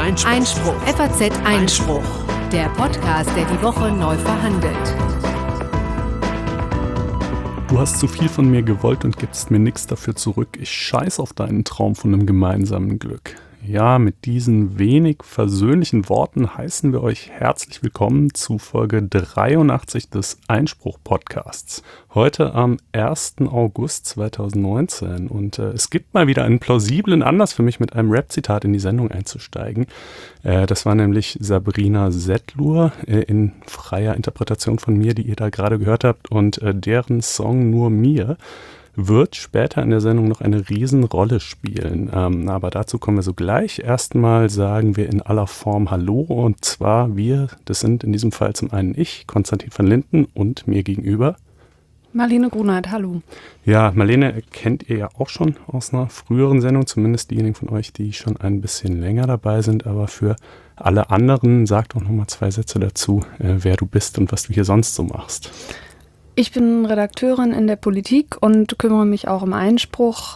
Einspruch. FAZ Einspruch. Der Podcast, der die Woche neu verhandelt. Du hast zu viel von mir gewollt und gibst mir nichts dafür zurück. Ich scheiß auf deinen Traum von einem gemeinsamen Glück. Ja, mit diesen wenig versöhnlichen Worten heißen wir euch herzlich willkommen zu Folge 83 des Einspruch-Podcasts. Heute am 1. August 2019 und es gibt mal wieder einen plausiblen Anlass für mich, mit einem Rap-Zitat in die Sendung einzusteigen. Das war nämlich Sabrina Setlur in freier Interpretation von mir, die ihr da gerade gehört habt, und deren Song Nur mir wird später in der Sendung noch eine Riesenrolle spielen. Aber dazu kommen wir sogleich. Erstmal sagen wir in aller Form Hallo, und zwar wir, das sind in diesem Fall zum einen ich, Konstantin van Linden, und mir gegenüber Marlene Grunert, hallo. Ja, Marlene kennt ihr ja auch schon aus einer früheren Sendung, zumindest diejenigen von euch, die schon ein bisschen länger dabei sind, aber für alle anderen sagt auch nochmal 2 Sätze dazu, wer du bist und was du hier sonst so machst. Ich bin Redakteurin in der Politik und kümmere mich auch um Einspruch.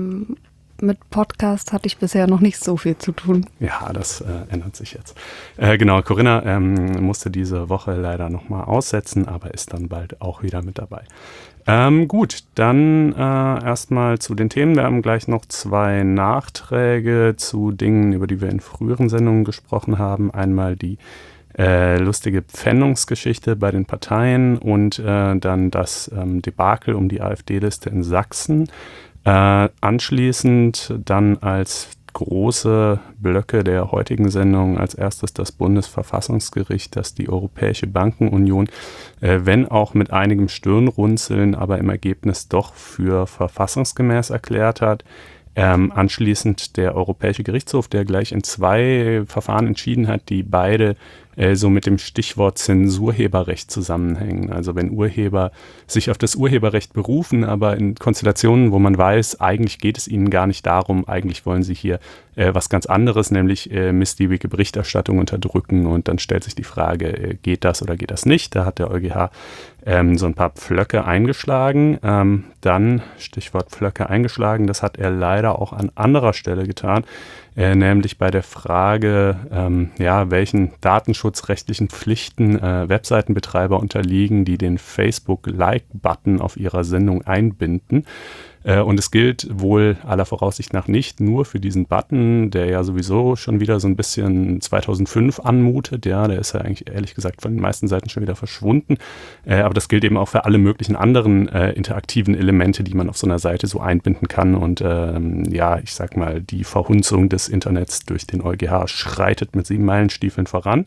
Mit Podcast hatte ich bisher noch nicht so viel zu tun. Ja, das ändert sich jetzt. Genau, Corinna musste diese Woche leider nochmal aussetzen, aber ist dann bald auch wieder mit dabei. Gut, dann erstmal zu den Themen. Wir haben gleich noch 2 Nachträge zu Dingen, über die wir in früheren Sendungen gesprochen haben. Einmal die lustige Pfändungsgeschichte bei den Parteien und dann das Debakel um die AfD-Liste in Sachsen. Anschließend dann als große Blöcke der heutigen Sendung als erstes das Bundesverfassungsgericht, das die Europäische Bankenunion, wenn auch mit einigem Stirnrunzeln, aber im Ergebnis doch für verfassungsgemäß erklärt hat. Anschließend der Europäische Gerichtshof, der gleich in 2 Verfahren entschieden hat, die beide so mit dem Stichwort Zensurheberrecht zusammenhängen. Also wenn Urheber sich auf das Urheberrecht berufen, aber in Konstellationen, wo man weiß, eigentlich geht es ihnen gar nicht darum, eigentlich wollen sie hier was ganz anderes, nämlich missliebige Berichterstattung unterdrücken, und dann stellt sich die Frage, geht das oder geht das nicht? Da hat der EuGH so ein paar Pflöcke eingeschlagen. Dann, Stichwort Pflöcke eingeschlagen, das hat er leider auch an anderer Stelle getan, nämlich bei der Frage, welchen datenschutzrechtlichen Pflichten Webseitenbetreiber unterliegen, die den Facebook-Like-Button auf ihrer Sendung einbinden. Und es gilt wohl aller Voraussicht nach nicht nur für diesen Button, der ja sowieso schon wieder so ein bisschen 2005 anmutet. Ja, der ist ja eigentlich ehrlich gesagt von den meisten Seiten schon wieder verschwunden. Aber das gilt eben auch für alle möglichen anderen interaktiven Elemente, die man auf so einer Seite so einbinden kann. Und ich sag mal, die Verhunzung des Internets durch den EuGH schreitet mit 7 Meilenstiefeln voran.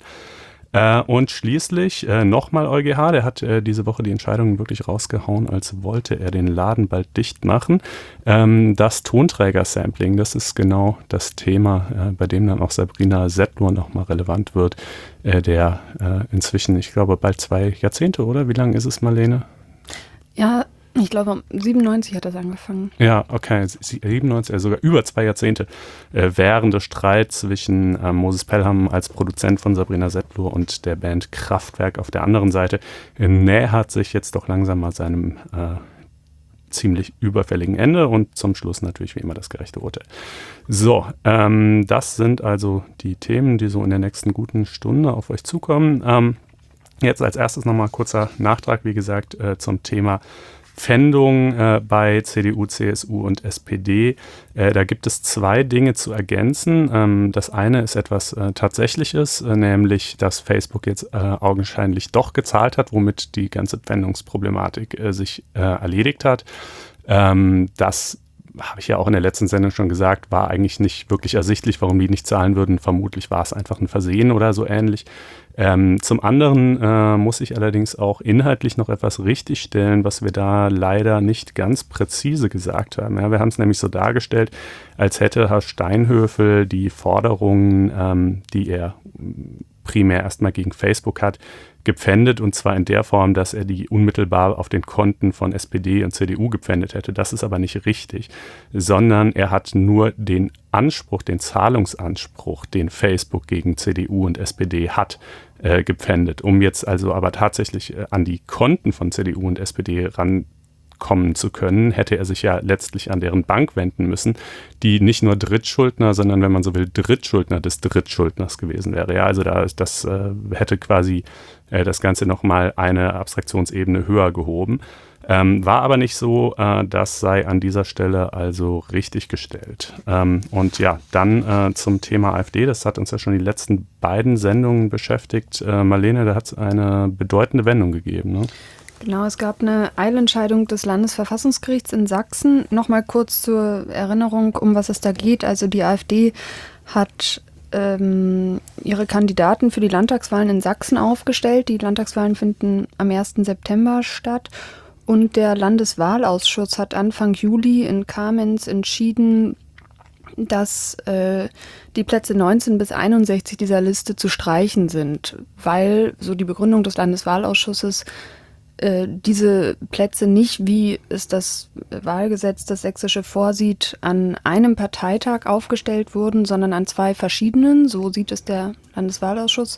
Und schließlich nochmal EuGH, der hat diese Woche die Entscheidung wirklich rausgehauen, als wollte er den Laden bald dicht machen. Das Tonträger-Sampling, das ist genau das Thema, bei dem dann auch Sabrina Setlur nochmal relevant wird, der inzwischen, ich glaube, bald 2 Jahrzehnte, oder? Wie lange ist es, Marlene? Ja, ich glaube, 97 hat das angefangen. Ja, okay, 97, also sogar über 2 Jahrzehnte währende Streit zwischen Moses Pelham als Produzent von Sabrina Setlur und der Band Kraftwerk auf der anderen Seite nähert sich jetzt doch langsam mal seinem ziemlich überfälligen Ende, und zum Schluss natürlich wie immer das gerechte Urteil. So, das sind also die Themen, die so in der nächsten guten Stunde auf euch zukommen. Jetzt als erstes nochmal kurzer Nachtrag, wie gesagt, zum Thema Pfändung bei CDU, CSU und SPD. Da gibt es 2 Dinge zu ergänzen. Das eine ist etwas Tatsächliches, nämlich, dass Facebook jetzt augenscheinlich doch gezahlt hat, womit die ganze Pfändungsproblematik sich erledigt hat. Das habe ich ja auch in der letzten Sendung schon gesagt, war eigentlich nicht wirklich ersichtlich, warum die nicht zahlen würden. Vermutlich war es einfach ein Versehen oder so ähnlich. Zum anderen muss ich allerdings auch inhaltlich noch etwas richtigstellen, was wir da leider nicht ganz präzise gesagt haben. Ja, wir haben es nämlich so dargestellt, als hätte Herr Steinhöfel die Forderungen, die er primär erstmal gegen Facebook hat, gepfändet, und zwar in der Form, dass er die unmittelbar auf den Konten von SPD und CDU gepfändet hätte. Das ist aber nicht richtig, sondern er hat nur den Anspruch, den Zahlungsanspruch, den Facebook gegen CDU und SPD hat, gepfändet. Um jetzt also aber tatsächlich an die Konten von CDU und SPD kommen zu können, hätte er sich ja letztlich an deren Bank wenden müssen, die nicht nur Drittschuldner, sondern, wenn man so will, Drittschuldner des Drittschuldners gewesen wäre. Ja, also das hätte quasi das Ganze nochmal eine Abstraktionsebene höher gehoben. War aber nicht so, das sei an dieser Stelle also richtig gestellt. Und ja, dann zum Thema AfD, das hat uns ja schon die letzten beiden Sendungen beschäftigt. Marlene, da hat es eine bedeutende Wendung gegeben, ne? Genau, es gab eine Eilentscheidung des Landesverfassungsgerichts in Sachsen. Nochmal kurz zur Erinnerung, um was es da geht. Also die AfD hat ihre Kandidaten für die Landtagswahlen in Sachsen aufgestellt. Die Landtagswahlen finden am 1. September statt. Und der Landeswahlausschuss hat Anfang Juli in Kamenz entschieden, dass die Plätze 19 bis 61 dieser Liste zu streichen sind, weil, so die Begründung des Landeswahlausschusses, diese Plätze nicht, wie es das Wahlgesetz, das Sächsische vorsieht, an einem Parteitag aufgestellt wurden, sondern an zwei verschiedenen, so sieht es der Landeswahlausschuss.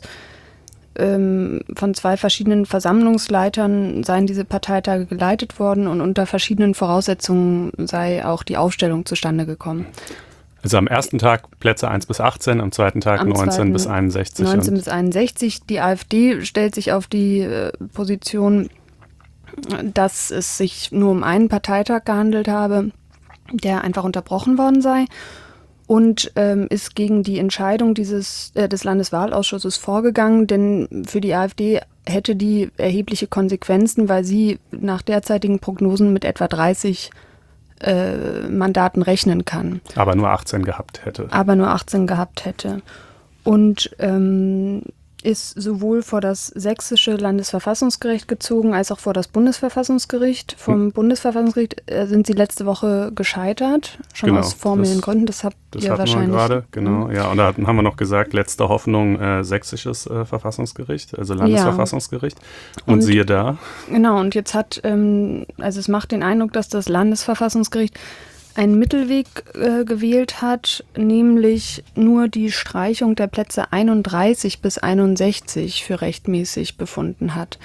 Von zwei verschiedenen Versammlungsleitern seien diese Parteitage geleitet worden und unter verschiedenen Voraussetzungen sei auch die Aufstellung zustande gekommen. Also am ersten Tag Plätze 1 bis 18, am zweiten Tag 19 bis 61. 19 bis 61. Die AfD stellt sich auf die Position, dass es sich nur um einen Parteitag gehandelt habe, der einfach unterbrochen worden sei. Und ist gegen die Entscheidung des Landeswahlausschusses vorgegangen, denn für die AfD hätte die erhebliche Konsequenzen, weil sie nach derzeitigen Prognosen mit etwa 30 Mandaten rechnen kann. Aber nur 18 gehabt hätte. Und ist sowohl vor das sächsische Landesverfassungsgericht gezogen, als auch vor das Bundesverfassungsgericht. Vom Bundesverfassungsgericht sind sie letzte Woche gescheitert, schon aus formellen Gründen. Das habt ihr wahrscheinlich. Das hatten wir gerade, genau. Ja, und da haben wir noch gesagt, letzte Hoffnung sächsisches Verfassungsgericht, also Landesverfassungsgericht. Und siehe da. Genau, und jetzt also es macht den Eindruck, dass das Landesverfassungsgericht einen Mittelweg gewählt hat, nämlich nur die Streichung der Plätze 31 bis 61 für rechtmäßig befunden hat.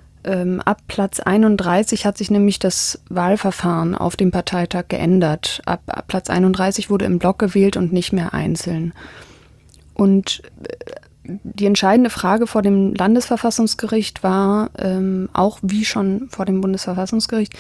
Ab Platz 31 hat sich nämlich das Wahlverfahren auf dem Parteitag geändert. Ab Platz 31 wurde im Block gewählt und nicht mehr einzeln. Und die entscheidende Frage vor dem Landesverfassungsgericht war, auch wie schon vor dem Bundesverfassungsgericht,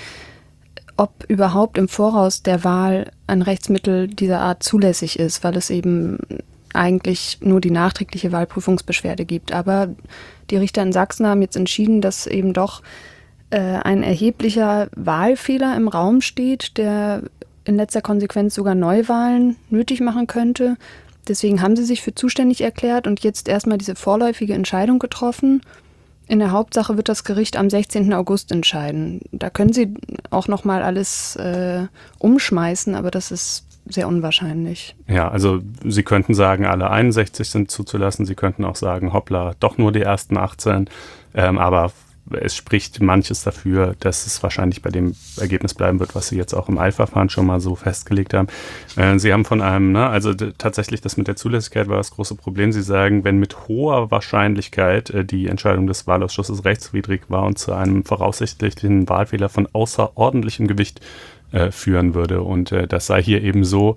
ob überhaupt im Voraus der Wahl ein Rechtsmittel dieser Art zulässig ist, weil es eben eigentlich nur die nachträgliche Wahlprüfungsbeschwerde gibt. Aber die Richter in Sachsen haben jetzt entschieden, dass eben doch ein erheblicher Wahlfehler im Raum steht, der in letzter Konsequenz sogar Neuwahlen nötig machen könnte. Deswegen haben sie sich für zuständig erklärt und jetzt erstmal diese vorläufige Entscheidung getroffen. In der Hauptsache wird das Gericht am 16. August entscheiden. Da können sie auch nochmal alles umschmeißen, aber das ist sehr unwahrscheinlich. Ja, also Sie könnten sagen, alle 61 sind zuzulassen. Sie könnten auch sagen, hoppla, doch nur die ersten 18. Aber es spricht manches dafür, dass es wahrscheinlich bei dem Ergebnis bleiben wird, was Sie jetzt auch im Eilverfahren schon mal so festgelegt haben. Sie haben von einem, also tatsächlich das mit der Zulässigkeit war das große Problem. Sie sagen, wenn mit hoher Wahrscheinlichkeit die Entscheidung des Wahlausschusses rechtswidrig war und zu einem voraussichtlichen Wahlfehler von außerordentlichem Gewicht führen würde. Und das sei hier eben so,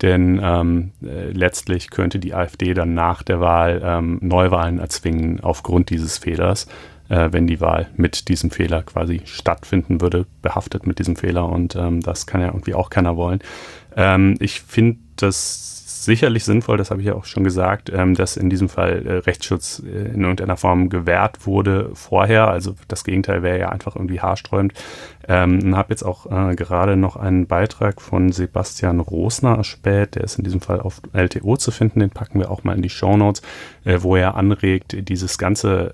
denn letztlich könnte die AfD dann nach der Wahl Neuwahlen erzwingen aufgrund dieses Fehlers, wenn die Wahl mit diesem Fehler quasi stattfinden würde, behaftet mit diesem Fehler. Und das kann ja irgendwie auch keiner wollen. Ich finde das sicherlich sinnvoll, das habe ich ja auch schon gesagt, dass in diesem Fall Rechtsschutz in irgendeiner Form gewährt wurde vorher. Also das Gegenteil wäre ja einfach irgendwie haarsträubend. Habe jetzt auch gerade noch einen Beitrag von Sebastian Rosner erspäht, der ist in diesem Fall auf LTO zu finden, den packen wir auch mal in die Shownotes, wo er anregt, dieses ganze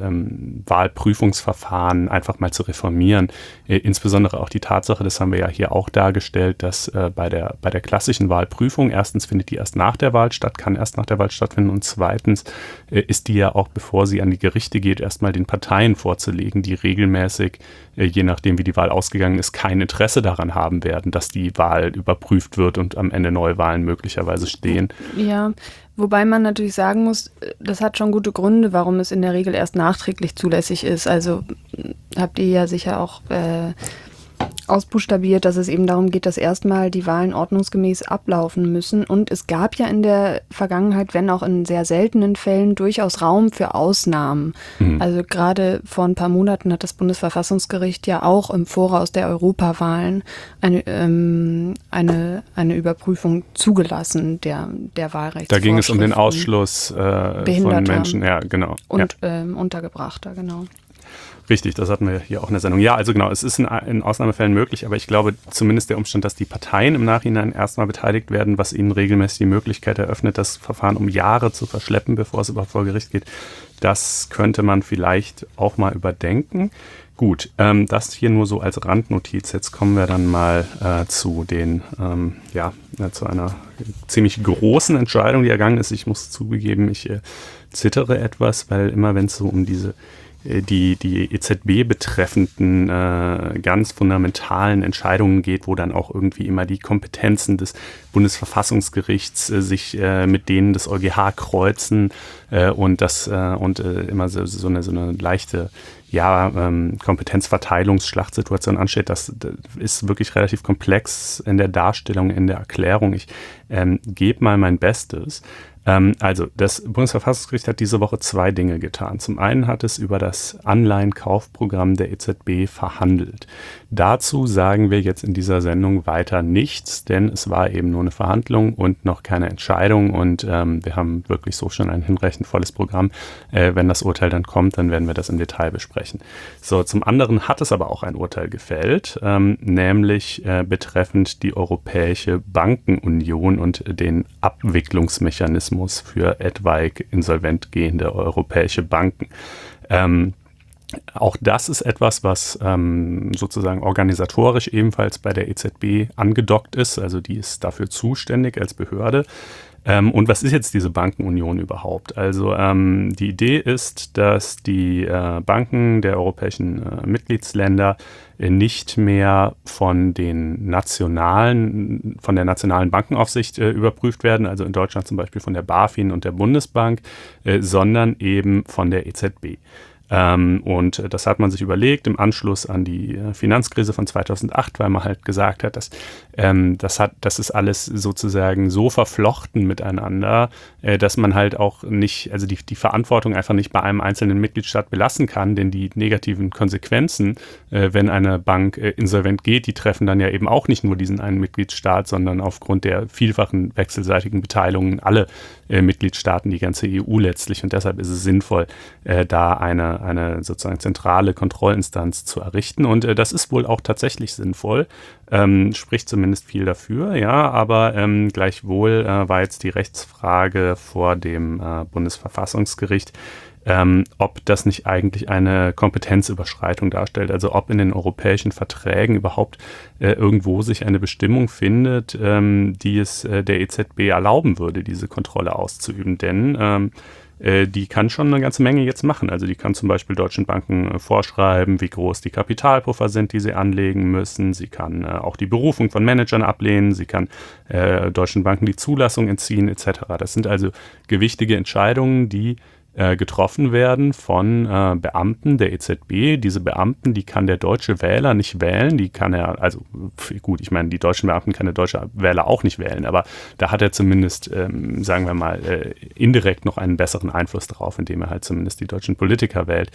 Wahlprüfungsverfahren einfach mal zu reformieren. Insbesondere auch die Tatsache, das haben wir ja hier auch dargestellt, dass bei der klassischen Wahlprüfung, erstens findet die erst nach der Wahl statt, kann erst nach der Wahl stattfinden und zweitens ist die ja auch, bevor sie an die Gerichte geht, erstmal den Parteien vorzulegen, die regelmäßig, je nachdem wie die Wahl ausgegangen ist, kein Interesse daran haben werden, dass die Wahl überprüft wird und am Ende Neuwahlen möglicherweise stehen. Ja, wobei man natürlich sagen muss, das hat schon gute Gründe, warum es in der Regel erst nachträglich zulässig ist. Also habt ihr ja sicher auch ausbuchstabiert, dass es eben darum geht, dass erstmal die Wahlen ordnungsgemäß ablaufen müssen. Und es gab ja in der Vergangenheit, wenn auch in sehr seltenen Fällen, durchaus Raum für Ausnahmen. Also gerade vor ein paar Monaten hat das Bundesverfassungsgericht ja auch im Voraus der Europawahlen eine Überprüfung zugelassen der Wahlrechtsvorschriften. Da ging es um den Ausschluss von Menschen, ja, genau. Und Untergebrachter, genau. Richtig, das hatten wir hier auch in der Sendung. Ja, also genau, es ist in Ausnahmefällen möglich, aber ich glaube zumindest der Umstand, dass die Parteien im Nachhinein erstmal beteiligt werden, was ihnen regelmäßig die Möglichkeit eröffnet, das Verfahren um Jahre zu verschleppen, bevor es überhaupt vor Gericht geht, das könnte man vielleicht auch mal überdenken. Gut, das hier nur so als Randnotiz. Jetzt kommen wir dann mal zu zu einer ziemlich großen Entscheidung, die ergangen ist. Ich muss zugeben, ich zittere etwas, weil immer wenn es so um die EZB betreffenden ganz fundamentalen Entscheidungen geht, wo dann auch irgendwie immer die Kompetenzen des Bundesverfassungsgerichts sich mit denen des EuGH kreuzen und immer so eine leichte Kompetenzverteilungsschlachtsituation ansteht. Das ist wirklich relativ komplex in der Darstellung, in der Erklärung. Ich gebe mal mein Bestes. Also das Bundesverfassungsgericht hat diese Woche 2 Dinge getan. Zum einen hat es über das Anleihenkaufprogramm der EZB verhandelt. Dazu sagen wir jetzt in dieser Sendung weiter nichts, denn es war eben nur eine Verhandlung und noch keine Entscheidung und wir haben wirklich so schon ein hinreichend volles Programm. Wenn das Urteil dann kommt, dann werden wir das im Detail besprechen. So, zum anderen hat es aber auch ein Urteil gefällt, nämlich betreffend die Europäische Bankenunion und den Abwicklungsmechanismus für etwaig insolvent gehende europäische Banken. Auch das ist etwas, was sozusagen organisatorisch ebenfalls bei der EZB angedockt ist. Also die ist dafür zuständig als Behörde. Und was ist jetzt diese Bankenunion überhaupt? Also die Idee ist, dass die Banken der europäischen Mitgliedsländer nicht mehr von der nationalen Bankenaufsicht überprüft werden, also in Deutschland zum Beispiel von der BaFin und der Bundesbank, sondern eben von der EZB. Und das hat man sich überlegt im Anschluss an die Finanzkrise von 2008, weil man halt gesagt hat, dass das ist alles sozusagen so verflochten miteinander, dass man halt auch nicht, also die Verantwortung einfach nicht bei einem einzelnen Mitgliedstaat belassen kann, denn die negativen Konsequenzen, wenn eine Bank insolvent geht, die treffen dann ja eben auch nicht nur diesen einen Mitgliedstaat, sondern aufgrund der vielfachen wechselseitigen Beteiligungen alle Mitgliedstaaten, die ganze EU letztlich. Und deshalb ist es sinnvoll, da eine sozusagen zentrale Kontrollinstanz zu errichten. Und das ist wohl auch tatsächlich sinnvoll, spricht zumindest viel dafür, ja, aber gleichwohl war jetzt die Rechtsfrage vor dem Bundesverfassungsgericht, ob das nicht eigentlich eine Kompetenzüberschreitung darstellt, also ob in den europäischen Verträgen überhaupt irgendwo sich eine Bestimmung findet, die es der EZB erlauben würde, diese Kontrolle auszuüben, denn die kann schon eine ganze Menge jetzt machen. Also die kann zum Beispiel deutschen Banken vorschreiben, wie groß die Kapitalpuffer sind, die sie anlegen müssen. Sie kann auch die Berufung von Managern ablehnen. Sie kann deutschen Banken die Zulassung entziehen etc. Das sind also gewichtige Entscheidungen, die getroffen werden von Beamten der EZB. Diese Beamten, die kann der deutsche Wähler nicht wählen. Die kann er, also gut, ich meine, die deutschen Beamten kann der deutsche Wähler auch nicht wählen, aber da hat er zumindest, sagen wir mal, indirekt noch einen besseren Einfluss drauf, indem er halt zumindest die deutschen Politiker wählt.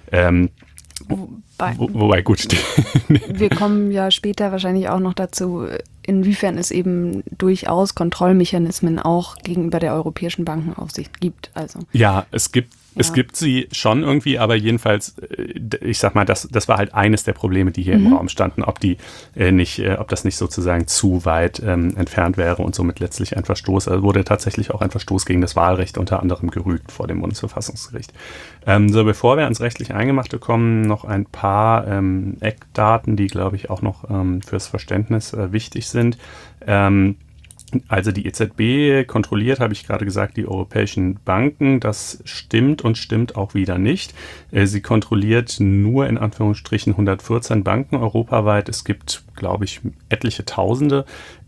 Wobei gut. Wir kommen ja später wahrscheinlich auch noch dazu, inwiefern es eben durchaus Kontrollmechanismen auch gegenüber der Europäischen Bankenaufsicht gibt. Also. Ja, es gibt sie schon irgendwie, aber jedenfalls, ich sag mal, das war halt eines der Probleme, die hier im Raum standen, ob das nicht sozusagen zu weit entfernt wäre und somit letztlich ein Verstoß, also wurde tatsächlich auch ein Verstoß gegen das Wahlrecht unter anderem gerügt vor dem Bundesverfassungsgericht. So, bevor wir ans rechtlich Eingemachte kommen, noch ein paar Eckdaten, die, glaube ich, auch noch fürs Verständnis wichtig sind. Also die EZB kontrolliert, habe ich gerade gesagt, die europäischen Banken. Das stimmt und stimmt auch wieder nicht. Sie kontrolliert nur in Anführungsstrichen 114 Banken europaweit. Es gibt, glaube ich, etliche Tausende.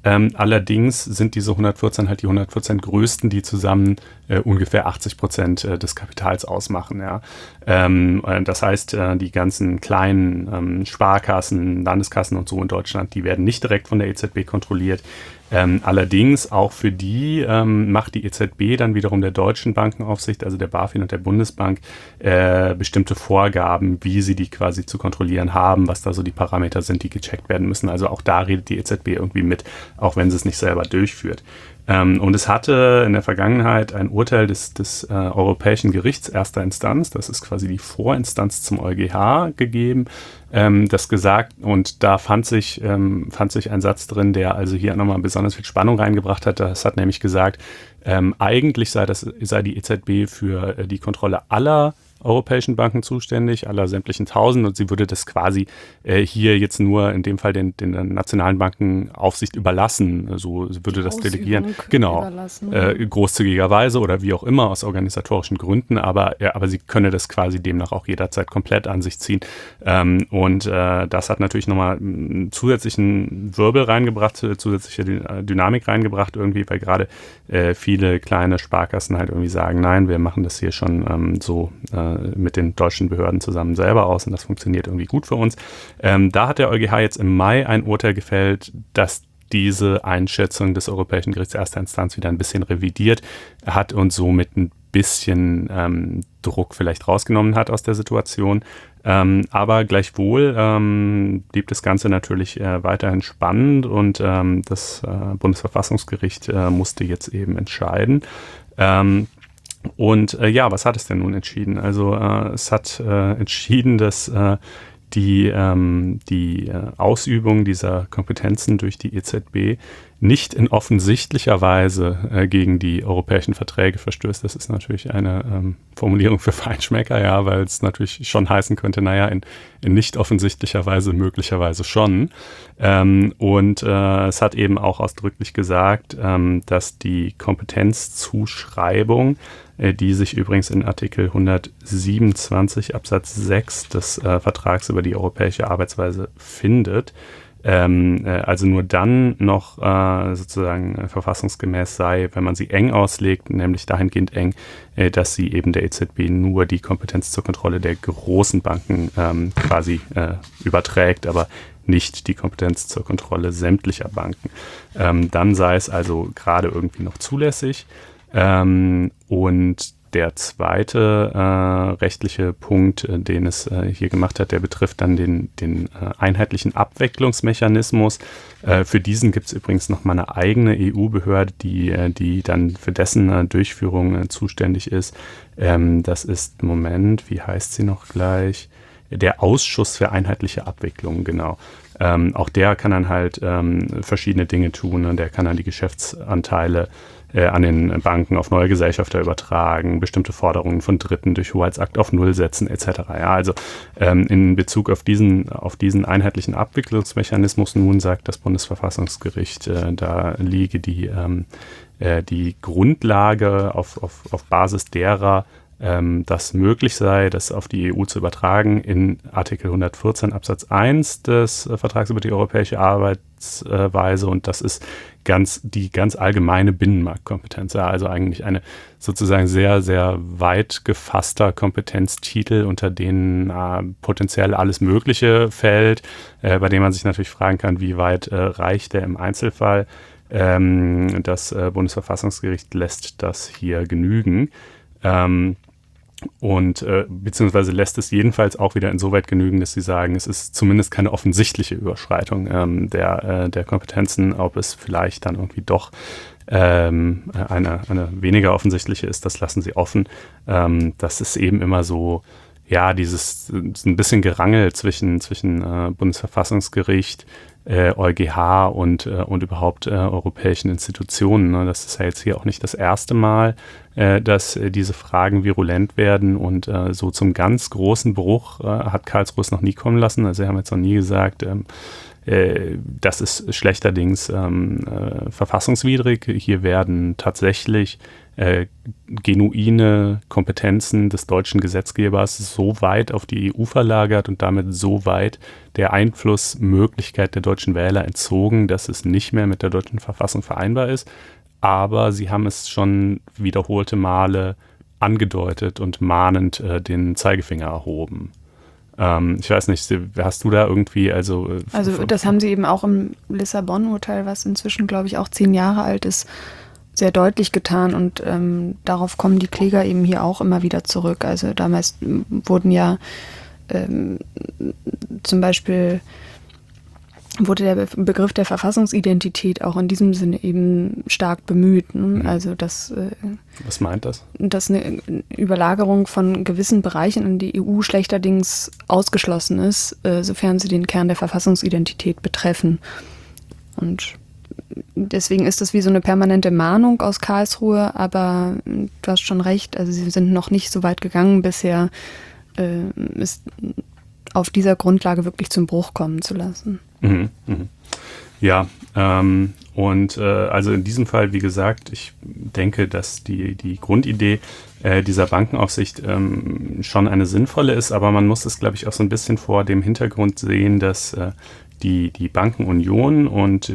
Allerdings sind diese 114 halt die 114 größten, die zusammen ungefähr 80% des Kapitals ausmachen. Ja. Das heißt, die ganzen kleinen Sparkassen, Landeskassen und so in Deutschland, die werden nicht direkt von der EZB kontrolliert. Allerdings auch für die macht die EZB dann wiederum der Deutschen Bankenaufsicht, also der BaFin und der Bundesbank, bestimmte Vorgaben, wie sie die quasi zu kontrollieren haben, was da so die Parameter sind, die gecheckt werden müssen. Also auch da redet die EZB irgendwie mit, auch wenn sie es nicht selber durchführt. Und es hatte in der Vergangenheit ein Urteil des Europäischen Gerichts erster Instanz, das ist quasi die Vorinstanz zum EuGH gegeben, das gesagt, und da fand sich ein Satz drin, der also hier nochmal besonders viel Spannung reingebracht hat. Das hat nämlich gesagt, eigentlich sei die EZB für die Kontrolle aller europäischen Banken zuständig, aller sämtlichen 1000, und sie würde das quasi hier jetzt nur in dem Fall den nationalen Banken Aufsicht überlassen. So sie würde das delegieren. Genau, großzügigerweise oder wie auch immer aus organisatorischen Gründen, aber sie könne das quasi demnach auch jederzeit komplett an sich ziehen. Und das hat natürlich nochmal einen zusätzlichen Wirbel reingebracht, zusätzliche Dynamik reingebracht irgendwie, weil gerade viele kleine Sparkassen halt irgendwie sagen, nein, wir machen das hier schon so mit den deutschen Behörden zusammen selber aus und das funktioniert irgendwie gut für uns. Da hat der EuGH jetzt im Mai ein Urteil gefällt, das diese Einschätzung des Europäischen Gerichts erster Instanz wieder ein bisschen revidiert hat und somit ein bisschen Druck vielleicht rausgenommen hat aus der Situation. Aber gleichwohl blieb das Ganze natürlich weiterhin spannend und das Bundesverfassungsgericht musste jetzt eben entscheiden. Was hat es denn nun entschieden? Also es hat entschieden, dass die Ausübung dieser Kompetenzen durch die EZB nicht in offensichtlicher Weise gegen die europäischen Verträge verstößt. Das ist natürlich eine Formulierung für Feinschmecker, ja, weil es natürlich schon heißen könnte, naja, in nicht offensichtlicher Weise möglicherweise schon. Es hat eben auch ausdrücklich gesagt, dass die Kompetenzzuschreibung, die sich übrigens in Artikel 127 Absatz 6 des Vertrags über die europäische Arbeitsweise findet, also nur dann noch sozusagen verfassungsgemäß sei, wenn man sie eng auslegt, nämlich dahingehend eng, dass sie eben der EZB nur die Kompetenz zur Kontrolle der großen Banken quasi überträgt, aber nicht die Kompetenz zur Kontrolle sämtlicher Banken. Dann sei es also gerade irgendwie noch zulässig. Und der zweite rechtliche Punkt, den es hier gemacht hat, der betrifft dann den einheitlichen Abwicklungsmechanismus. Für diesen gibt es übrigens noch mal eine eigene EU-Behörde, die dann für dessen Durchführung zuständig ist. Das ist, wie heißt sie noch gleich? Der Ausschuss für einheitliche Abwicklung, genau. Auch der kann dann halt verschiedene Dinge tun. Und der kann dann die Geschäftsanteile an den Banken auf neue Gesellschafter übertragen, bestimmte Forderungen von Dritten durch Hoheitsakt auf Null setzen etc. Ja, also in Bezug auf diesen einheitlichen Abwicklungsmechanismus nun sagt das Bundesverfassungsgericht, da liege die Grundlage auf Basis derer das möglich sei, das auf die EU zu übertragen, in Artikel 114 Absatz 1 des Vertrags über die europäische Arbeitsweise, und das ist die ganz allgemeine Binnenmarktkompetenz, ja, also eigentlich eine sozusagen sehr, sehr weit gefasster Kompetenztitel, unter denen potenziell alles Mögliche fällt, bei dem man sich natürlich fragen kann, wie weit reicht der im Einzelfall. Das Bundesverfassungsgericht lässt das hier genügen. Beziehungsweise lässt es jedenfalls auch wieder insoweit genügen, dass sie sagen, es ist zumindest keine offensichtliche Überschreitung der Kompetenzen. Ob es vielleicht dann irgendwie doch eine weniger offensichtliche ist, das lassen sie offen. Das ist eben immer so, ja, ein bisschen Gerangel zwischen Bundesverfassungsgericht, EuGH und überhaupt europäischen Institutionen. Ne? Das ist ja jetzt hier auch nicht das erste Mal, dass diese Fragen virulent werden, und so zum ganz großen Bruch hat Karlsruhe es noch nie kommen lassen. Also sie haben jetzt noch nie gesagt, das ist schlechterdings verfassungswidrig. Hier werden tatsächlich genuine Kompetenzen des deutschen Gesetzgebers so weit auf die EU verlagert und damit so weit der Einflussmöglichkeit der deutschen Wähler entzogen, dass es nicht mehr mit der deutschen Verfassung vereinbar ist. Aber sie haben es schon wiederholte Male angedeutet und mahnend den Zeigefinger erhoben. Ich weiß nicht, hast du da irgendwie, also das haben sie eben auch im Lissabon-Urteil, was inzwischen, glaube ich, auch 10 Jahre alt ist, sehr deutlich getan und darauf kommen die Kläger eben hier auch immer wieder zurück. Also damals wurden ja zum Beispiel wurde der Begriff der Verfassungsidentität auch in diesem Sinne eben stark bemüht. Ne? Also dass was meint das? Dass eine Überlagerung von gewissen Bereichen in die EU schlechterdings ausgeschlossen ist, sofern sie den Kern der Verfassungsidentität betreffen. Und deswegen ist das wie so eine permanente Mahnung aus Karlsruhe, aber du hast schon recht, also sie sind noch nicht so weit gegangen, bisher ist auf dieser Grundlage wirklich zum Bruch kommen zu lassen. Ja, also in diesem Fall, wie gesagt, ich denke, dass die Grundidee dieser Bankenaufsicht schon eine sinnvolle ist, aber man muss es, glaube ich, auch so ein bisschen vor dem Hintergrund sehen, dass die Bankenunion und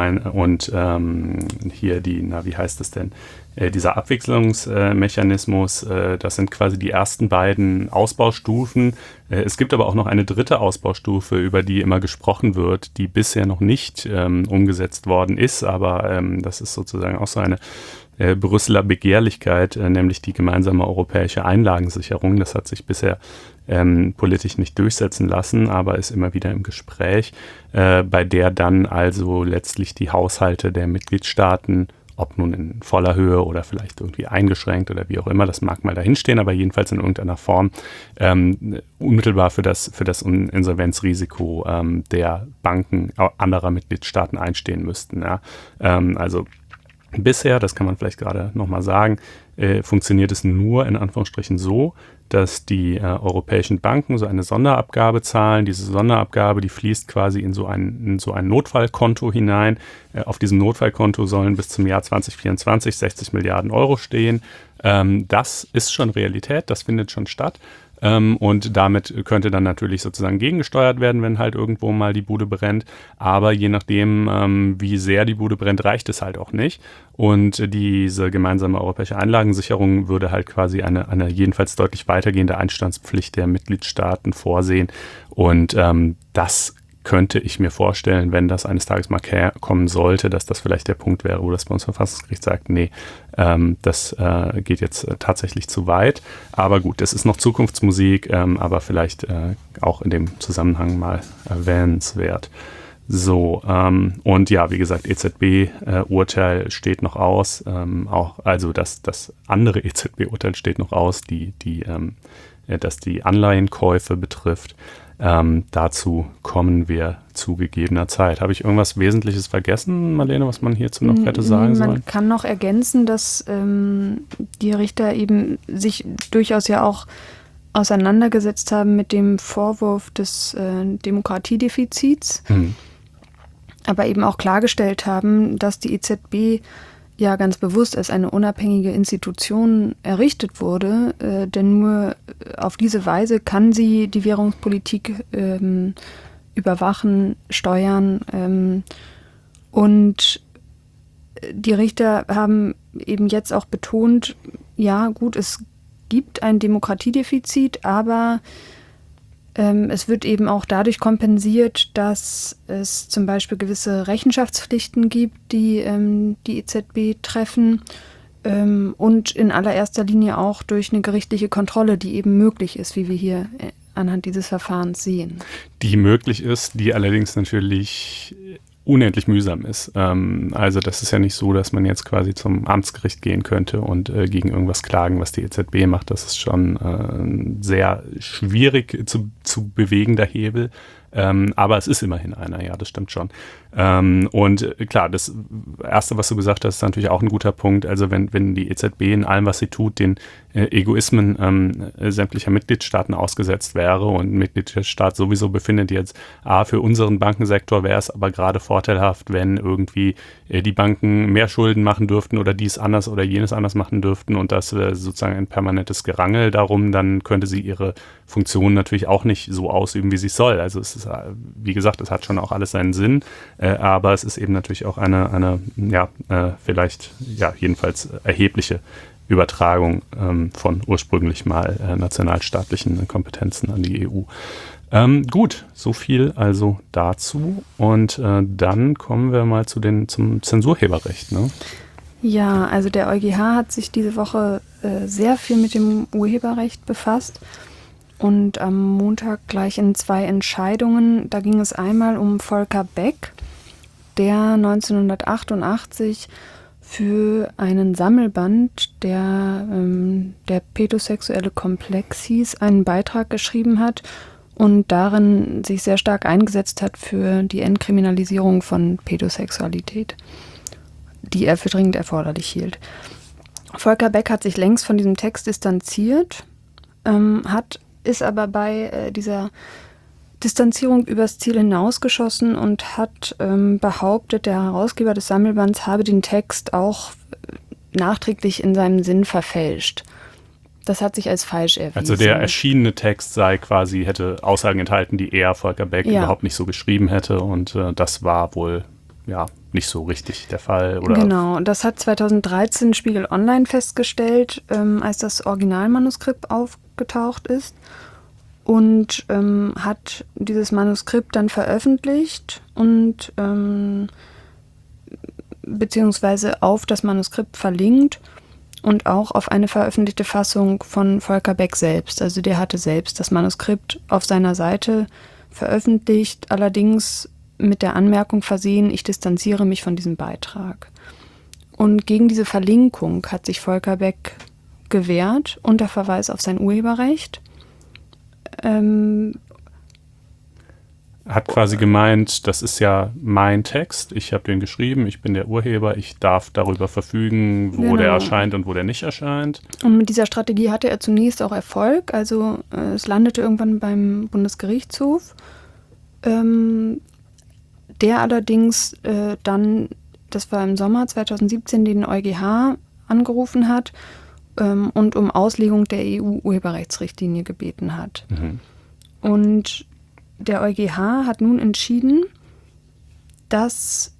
dieser Abwicklungsmechanismus, das sind quasi die ersten beiden Ausbaustufen. Es gibt aber auch noch eine dritte Ausbaustufe, über die immer gesprochen wird, die bisher noch nicht umgesetzt worden ist, aber das ist sozusagen auch so eine Brüsseler Begehrlichkeit, nämlich die gemeinsame europäische Einlagensicherung. Das hat sich bisher politisch nicht durchsetzen lassen, aber ist immer wieder im Gespräch, bei der dann also letztlich die Haushalte der Mitgliedstaaten, ob nun in voller Höhe oder vielleicht irgendwie eingeschränkt oder wie auch immer, das mag mal dahinstehen, aber jedenfalls in irgendeiner Form unmittelbar für das Insolvenzrisiko der Banken anderer Mitgliedstaaten einstehen müssten. Ja? Also bisher, das kann man vielleicht gerade nochmal sagen, funktioniert es nur in Anführungsstrichen so, dass die europäischen Banken so eine Sonderabgabe zahlen. Diese Sonderabgabe, die fließt quasi in so ein Notfallkonto hinein. Auf diesem Notfallkonto sollen bis zum Jahr 2024 60 Milliarden Euro stehen. Das ist schon Realität, das findet schon statt. Und damit könnte dann natürlich sozusagen gegengesteuert werden, wenn halt irgendwo mal die Bude brennt. Aber je nachdem, wie sehr die Bude brennt, reicht es halt auch nicht. Und diese gemeinsame europäische Einlagensicherung würde halt quasi eine jedenfalls deutlich weitergehende Einstandspflicht der Mitgliedstaaten vorsehen. Und das könnte ich mir vorstellen, wenn das eines Tages mal kommen sollte, dass das vielleicht der Punkt wäre, wo das Bundesverfassungsgericht sagt, nee, das geht jetzt tatsächlich zu weit. Aber gut, das ist noch Zukunftsmusik, aber vielleicht auch in dem Zusammenhang mal erwähnenswert. So, und ja, wie gesagt, EZB-Urteil steht noch aus, also das andere EZB-Urteil steht noch aus, das die Anleihenkäufe betrifft. Dazu kommen wir zu gegebener Zeit. Habe ich irgendwas Wesentliches vergessen, Marlene, was man hierzu noch hätte sagen sollen? Man kann noch ergänzen, dass die Richter eben sich durchaus ja auch auseinandergesetzt haben mit dem Vorwurf des Demokratiedefizits, aber eben auch klargestellt haben, dass die EZB ja ganz bewusst als eine unabhängige Institution errichtet wurde, denn nur auf diese Weise kann sie die Währungspolitik überwachen, steuern und die Richter haben eben jetzt auch betont, ja gut, es gibt ein Demokratiedefizit, aber es wird eben auch dadurch kompensiert, dass es zum Beispiel gewisse Rechenschaftspflichten gibt, die die EZB treffen und in allererster Linie auch durch eine gerichtliche Kontrolle, die eben möglich ist, wie wir hier anhand dieses Verfahrens sehen. Die möglich ist, die allerdings natürlich unendlich mühsam ist. Also das ist ja nicht so, dass man jetzt quasi zum Amtsgericht gehen könnte und gegen irgendwas klagen, was die EZB macht. Das ist schon sehr schwierig zu bewegender Hebel. Aber es ist immerhin einer, ja, das stimmt schon. Und klar, das Erste, was du gesagt hast, ist natürlich auch ein guter Punkt. Also wenn die EZB in allem, was sie tut, den Egoismen sämtlicher Mitgliedstaaten ausgesetzt wäre. Und ein Mitgliedstaat sowieso befindet jetzt, für unseren Bankensektor wäre es aber gerade vorteilhaft, wenn irgendwie die Banken mehr Schulden machen dürften oder dies anders oder jenes anders machen dürften und das sozusagen ein permanentes Gerangel darum, dann könnte sie ihre Funktion natürlich auch nicht so ausüben, wie sie es soll. Also es ist, wie gesagt, es hat schon auch alles seinen Sinn, aber es ist eben natürlich auch eine vielleicht, jedenfalls erhebliche Übertragung von ursprünglich mal nationalstaatlichen Kompetenzen an die EU. Gut, so viel also dazu. Und dann kommen wir mal zum Zensurheberrecht. Ne? Ja, also der EuGH hat sich diese Woche sehr viel mit dem Urheberrecht befasst. Und am Montag gleich in 2 Entscheidungen. Da ging es einmal um Volker Beck, der 1988 für einen Sammelband, der pädosexuelle Komplex hieß, einen Beitrag geschrieben hat und darin sich sehr stark eingesetzt hat für die Entkriminalisierung von Pädosexualität, die er für dringend erforderlich hielt. Volker Beck hat sich längst von diesem Text distanziert, ist aber bei dieser Distanzierung übers Ziel hinausgeschossen und hat behauptet, der Herausgeber des Sammelbands habe den Text auch nachträglich in seinem Sinn verfälscht. Das hat sich als falsch erwiesen. Also der erschienene Text hätte Aussagen enthalten, die er, Volker Beck, überhaupt nicht so geschrieben hätte und das war wohl nicht so richtig der Fall. Oder? Genau, das hat 2013 Spiegel Online festgestellt, als das Originalmanuskript aufgetaucht ist. Und hat dieses Manuskript dann veröffentlicht und beziehungsweise auf das Manuskript verlinkt und auch auf eine veröffentlichte Fassung von Volker Beck selbst. Also der hatte selbst das Manuskript auf seiner Seite veröffentlicht, allerdings mit der Anmerkung versehen, ich distanziere mich von diesem Beitrag. Und gegen diese Verlinkung hat sich Volker Beck gewehrt unter Verweis auf sein Urheberrecht. Hat quasi gemeint, das ist ja mein Text, ich habe den geschrieben, ich bin der Urheber, ich darf darüber verfügen, wo der erscheint und wo der nicht erscheint. Und mit dieser Strategie hatte er zunächst auch Erfolg, also es landete irgendwann beim Bundesgerichtshof, der allerdings dann, das war im Sommer 2017, den EuGH angerufen hat und um Auslegung der EU-Urheberrechtsrichtlinie gebeten hat. Mhm. Und der EuGH hat nun entschieden, dass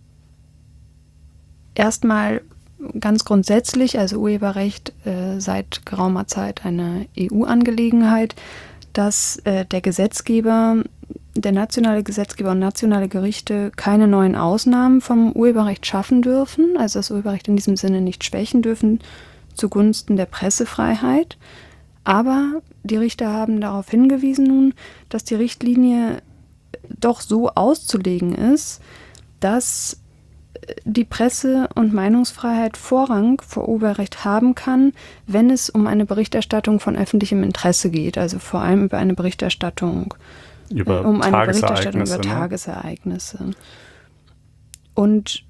erstmal ganz grundsätzlich, also Urheberrecht seit geraumer Zeit eine EU-Angelegenheit, dass der Gesetzgeber, der nationale Gesetzgeber und nationale Gerichte keine neuen Ausnahmen vom Urheberrecht schaffen dürfen, also das Urheberrecht in diesem Sinne nicht schwächen dürfen, zugunsten der Pressefreiheit. Aber die Richter haben darauf hingewiesen nun, dass die Richtlinie doch so auszulegen ist, dass die Presse- und Meinungsfreiheit Vorrang vor Urheberrecht haben kann, wenn es um eine Berichterstattung von öffentlichem Interesse geht, also vor allem über eine Berichterstattung über Tagesereignisse. Und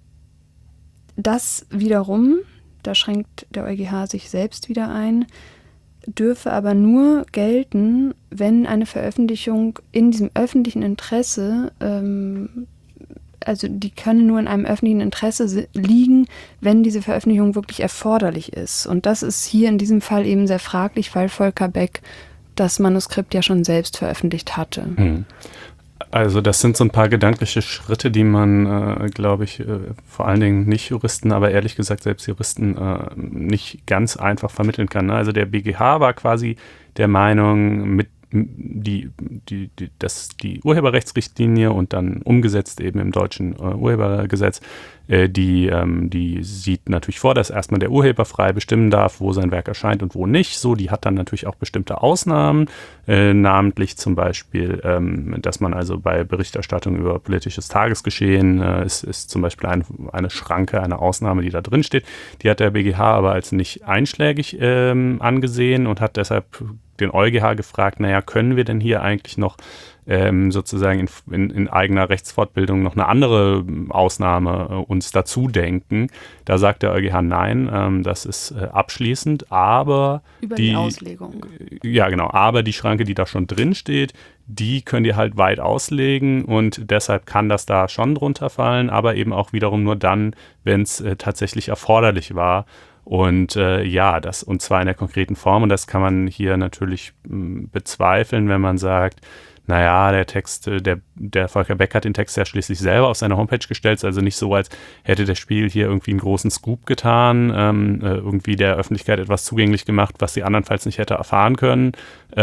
das wiederum, da schränkt der EuGH sich selbst wieder ein, dürfe aber nur gelten, wenn eine Veröffentlichung in diesem öffentlichen Interesse, also die können nur in einem öffentlichen Interesse liegen, wenn diese Veröffentlichung wirklich erforderlich ist. Und das ist hier in diesem Fall eben sehr fraglich, weil Volker Beck das Manuskript ja schon selbst veröffentlicht hatte. Also das sind so ein paar gedankliche Schritte, die man, glaube ich, vor allen Dingen nicht Juristen, aber ehrlich gesagt selbst Juristen nicht ganz einfach vermitteln kann. Ne? Also der BGH war quasi der Meinung, dass die Urheberrechtsrichtlinie und dann umgesetzt eben im deutschen Urhebergesetz, die sieht natürlich vor, dass erstmal der Urheber frei bestimmen darf, wo sein Werk erscheint und wo nicht. So, die hat dann natürlich auch bestimmte Ausnahmen, namentlich zum Beispiel, dass man also bei Berichterstattung über politisches Tagesgeschehen ist zum Beispiel eine Schranke, eine Ausnahme, die da drin steht. Die hat der BGH aber als nicht einschlägig angesehen und hat deshalb den EuGH gefragt, können wir denn hier eigentlich noch sozusagen in eigener Rechtsfortbildung noch eine andere Ausnahme uns dazu denken. Da sagt der EuGH nein, das ist abschließend, aber über die Auslegung. Ja, genau, aber die Schranke, die da schon drin steht, die können die halt weit auslegen und deshalb kann das da schon drunter fallen, aber eben auch wiederum nur dann, wenn es tatsächlich erforderlich war. Und das und zwar in der konkreten Form und das kann man hier natürlich bezweifeln, wenn man sagt, naja, der Text, der Volker Beck hat den Text ja schließlich selber auf seine Homepage gestellt, also nicht so, als hätte der Spiegel hier irgendwie einen großen Scoop getan, irgendwie der Öffentlichkeit etwas zugänglich gemacht, was sie andernfalls nicht hätte erfahren können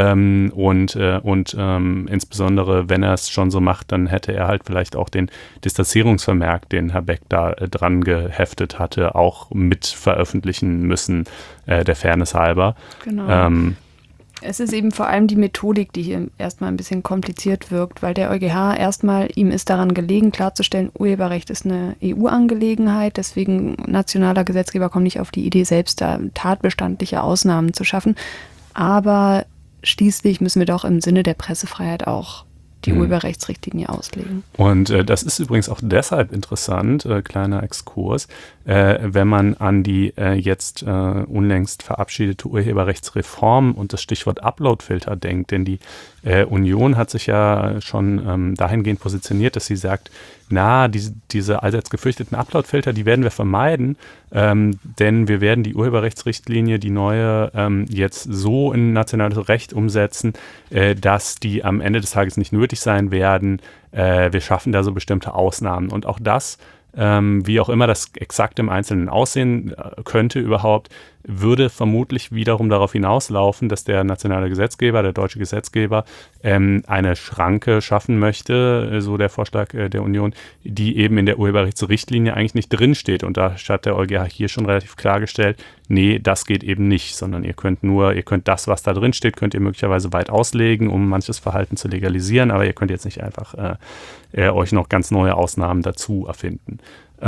insbesondere, wenn er es schon so macht, dann hätte er halt vielleicht auch den Distanzierungsvermerk, den Herr Beck da dran geheftet hatte, auch mit veröffentlichen müssen, der Fairness halber. Genau. Es ist eben vor allem die Methodik, die hier erstmal ein bisschen kompliziert wirkt, weil der EuGH erstmal, ihm ist daran gelegen, klarzustellen, Urheberrecht ist eine EU-Angelegenheit, deswegen nationaler Gesetzgeber kommt nicht auf die Idee, selbst da tatbestandliche Ausnahmen zu schaffen. Aber schließlich müssen wir doch im Sinne der Pressefreiheit auch die Urheberrechtsrichtlinie auslegen. Und das ist übrigens auch deshalb interessant, kleiner Exkurs, wenn man an die jetzt unlängst verabschiedete Urheberrechtsreform und das Stichwort Uploadfilter denkt. Denn die Union hat sich ja schon dahingehend positioniert, dass sie sagt, diese allseits gefürchteten Uploadfilter, die werden wir vermeiden, denn wir werden die Urheberrechtsrichtlinie, die neue, jetzt so in nationales Recht umsetzen, dass die am Ende des Tages nicht nötig sein werden. Wir schaffen da so bestimmte Ausnahmen. Und auch das, wie auch immer das exakt im Einzelnen aussehen könnte überhaupt, würde vermutlich wiederum darauf hinauslaufen, dass der nationale Gesetzgeber, der deutsche Gesetzgeber, eine Schranke schaffen möchte, so der Vorschlag der Union, die eben in der Urheberrechtsrichtlinie eigentlich nicht drinsteht. Und da hat der EuGH hier schon relativ klargestellt, nee, das geht eben nicht, sondern ihr könnt das, was da drin steht, könnt ihr möglicherweise weit auslegen, um manches Verhalten zu legalisieren, aber ihr könnt jetzt nicht einfach euch noch ganz neue Ausnahmen dazu erfinden.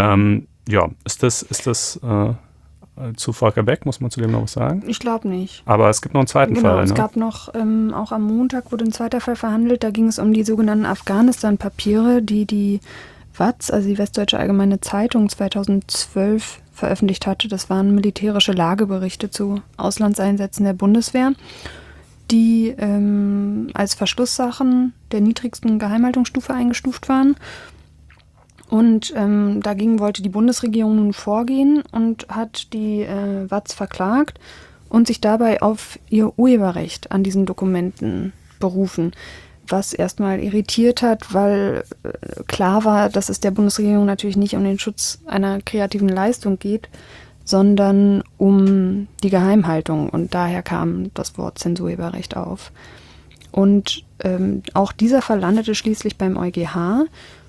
Ist das zu Volker Beck, muss man zu dem noch was sagen? Ich glaube nicht. Aber es gibt noch einen zweiten Fall. Genau, es gab noch, auch am Montag wurde ein zweiter Fall verhandelt, da ging es um die sogenannten Afghanistan-Papiere, die WAZ, also die Westdeutsche Allgemeine Zeitung, 2012 veröffentlicht hatte. Das waren militärische Lageberichte zu Auslandseinsätzen der Bundeswehr, die als Verschlusssachen der niedrigsten Geheimhaltungsstufe eingestuft waren. Und dagegen wollte die Bundesregierung nun vorgehen und hat die WAZ verklagt und sich dabei auf ihr Urheberrecht an diesen Dokumenten berufen, was erstmal irritiert hat, weil klar war, dass es der Bundesregierung natürlich nicht um den Schutz einer kreativen Leistung geht, sondern um die Geheimhaltung. Und daher kam das Wort Zensurheberrecht auf. Und auch dieser Fall landete schließlich beim EuGH.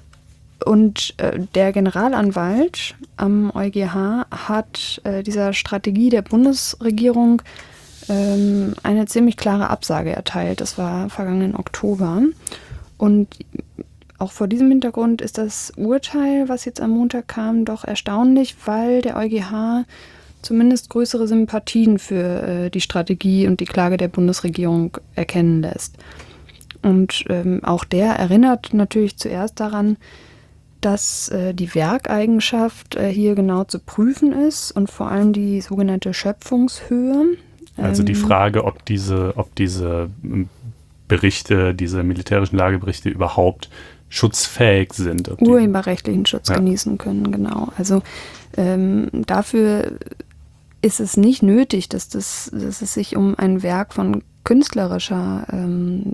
Und der Generalanwalt am EuGH hat dieser Strategie der Bundesregierung eine ziemlich klare Absage erteilt. Das war vergangenen Oktober. Und auch vor diesem Hintergrund ist das Urteil, was jetzt am Montag kam, doch erstaunlich, weil der EuGH zumindest größere Sympathien für die Strategie und die Klage der Bundesregierung erkennen lässt. Und auch der erinnert natürlich zuerst daran, dass die Werkeigenschaft hier genau zu prüfen ist und vor allem die sogenannte Schöpfungshöhe. Also die Frage, ob diese Berichte, diese militärischen Lageberichte überhaupt schutzfähig sind. Urheberrechtlichen Schutz genießen können, genau. Also dafür ist es nicht nötig, dass es sich um ein Werk von künstlerischem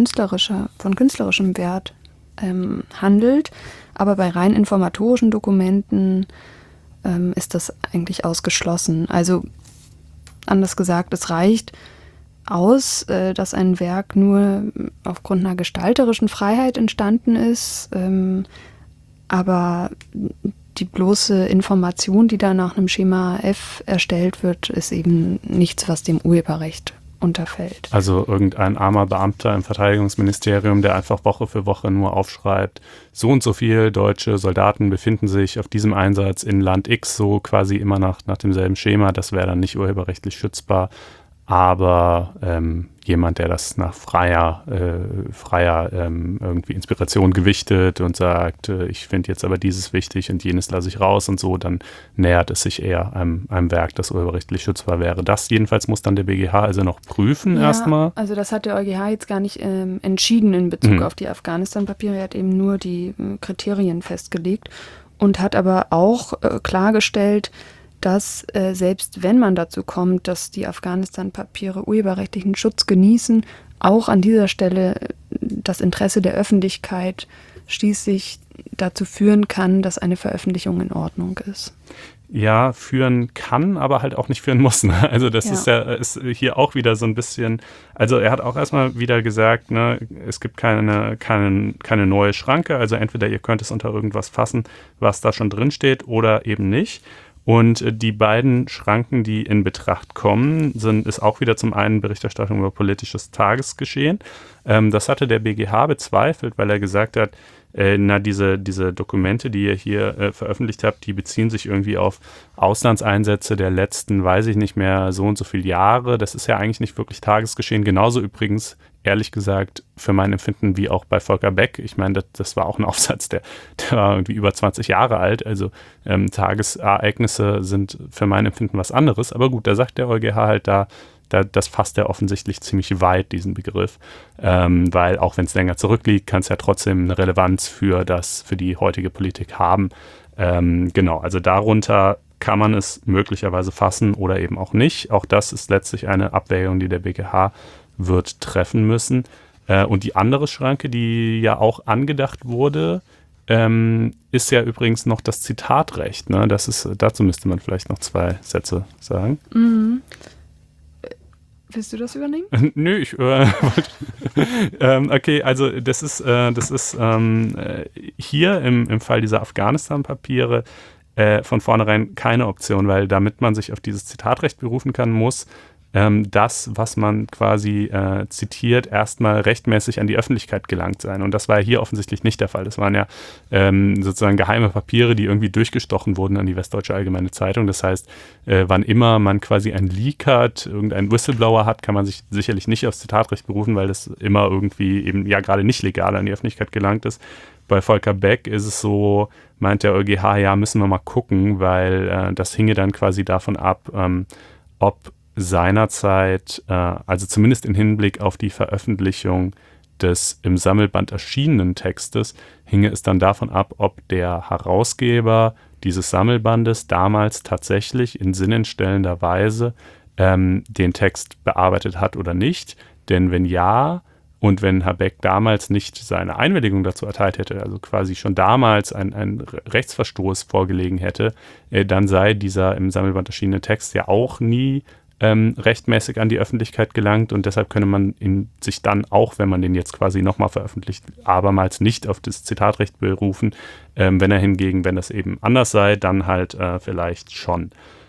Wert handelt. Aber bei rein informatorischen Dokumenten ist das eigentlich ausgeschlossen. Also anders gesagt, es reicht aus, dass ein Werk nur aufgrund einer gestalterischen Freiheit entstanden ist, aber die bloße Information, die da nach einem Schema F erstellt wird, ist eben nichts, was dem Urheberrecht unterfällt. Also irgendein armer Beamter im Verteidigungsministerium, der einfach Woche für Woche nur aufschreibt, so und so viele deutsche Soldaten befinden sich auf diesem Einsatz in Land X, so quasi immer nach demselben Schema, das wäre dann nicht urheberrechtlich schützbar. aber jemand, der das nach freier irgendwie Inspiration gewichtet und sagt, ich finde jetzt aber dieses wichtig und jenes lasse ich raus und so, dann nähert es sich eher einem Werk, das urheberrechtlich schützbar wäre. Das jedenfalls muss dann der BGH also noch prüfen erstmal. Also das hat der EuGH jetzt gar nicht entschieden in Bezug auf die Afghanistan-Papiere. Er hat eben nur die Kriterien festgelegt und hat aber auch klargestellt, dass selbst wenn man dazu kommt, dass die Afghanistan-Papiere urheberrechtlichen Schutz genießen, auch an dieser Stelle das Interesse der Öffentlichkeit schließlich dazu führen kann, dass eine Veröffentlichung in Ordnung ist. Ja, führen kann, aber halt auch nicht führen muss. Ne? Also das ist hier auch wieder so ein bisschen, also er hat auch erstmal wieder gesagt, ne, es gibt keine neue Schranke, also entweder ihr könnt es unter irgendwas fassen, was da schon drin steht, oder eben nicht. Und die beiden Schranken, die in Betracht kommen, ist auch wieder zum einen Berichterstattung über politisches Tagesgeschehen. Das hatte der BGH bezweifelt, weil er gesagt hat, diese Dokumente, die ihr hier veröffentlicht habt, die beziehen sich irgendwie auf Auslandseinsätze der letzten, weiß ich nicht mehr, so und so viele Jahre. Das ist ja eigentlich nicht wirklich Tagesgeschehen. Genauso übrigens, ehrlich gesagt, für mein Empfinden wie auch bei Volker Beck. Ich meine, das war auch ein Aufsatz, der war irgendwie über 20 Jahre alt. Also Tagesereignisse sind für mein Empfinden was anderes. Aber gut, da sagt der EuGH halt das fasst ja offensichtlich ziemlich weit, diesen Begriff, weil auch wenn es länger zurückliegt, kann es ja trotzdem eine Relevanz für die heutige Politik haben. Genau, also darunter kann man es möglicherweise fassen oder eben auch nicht. Auch das ist letztlich eine Abwägung, die der BGH wird treffen müssen. Und die andere Schranke, die ja auch angedacht wurde, ist ja übrigens noch das Zitatrecht. Ne? Dazu müsste man vielleicht noch 2 Sätze sagen. Mhm. Willst du das übernehmen? Nö, ich okay, also das ist hier im Fall dieser Afghanistan-Papiere von vornherein keine Option, weil damit man sich auf dieses Zitatrecht berufen kann, muss das, was man quasi zitiert, erstmal rechtmäßig an die Öffentlichkeit gelangt sein. Und das war ja hier offensichtlich nicht der Fall. Das waren ja sozusagen geheime Papiere, die irgendwie durchgestochen wurden an die Westdeutsche Allgemeine Zeitung. Das heißt, wann immer man quasi ein Leak hat, irgendeinen Whistleblower hat, kann man sich sicherlich nicht aufs Zitatrecht berufen, weil das immer irgendwie eben ja gerade nicht legal an die Öffentlichkeit gelangt ist. Bei Volker Beck ist es so, meint der EuGH, ja, müssen wir mal gucken, weil das hinge dann quasi davon ab, ob seinerzeit, also zumindest im Hinblick auf die Veröffentlichung des im Sammelband erschienenen Textes, hinge es dann davon ab, ob der Herausgeber dieses Sammelbandes damals tatsächlich in sinnentstellender Weise den Text bearbeitet hat oder nicht. Denn wenn ja, und wenn Herr Beck damals nicht seine Einwilligung dazu erteilt hätte, also quasi schon damals ein Rechtsverstoß vorgelegen hätte, dann sei dieser im Sammelband erschienene Text ja auch nie rechtmäßig an die Öffentlichkeit gelangt und deshalb könne man sich dann auch, wenn man den jetzt quasi nochmal veröffentlicht, abermals nicht auf das Zitatrecht berufen. Wenn er hingegen, wenn das eben anders sei, dann halt vielleicht schon.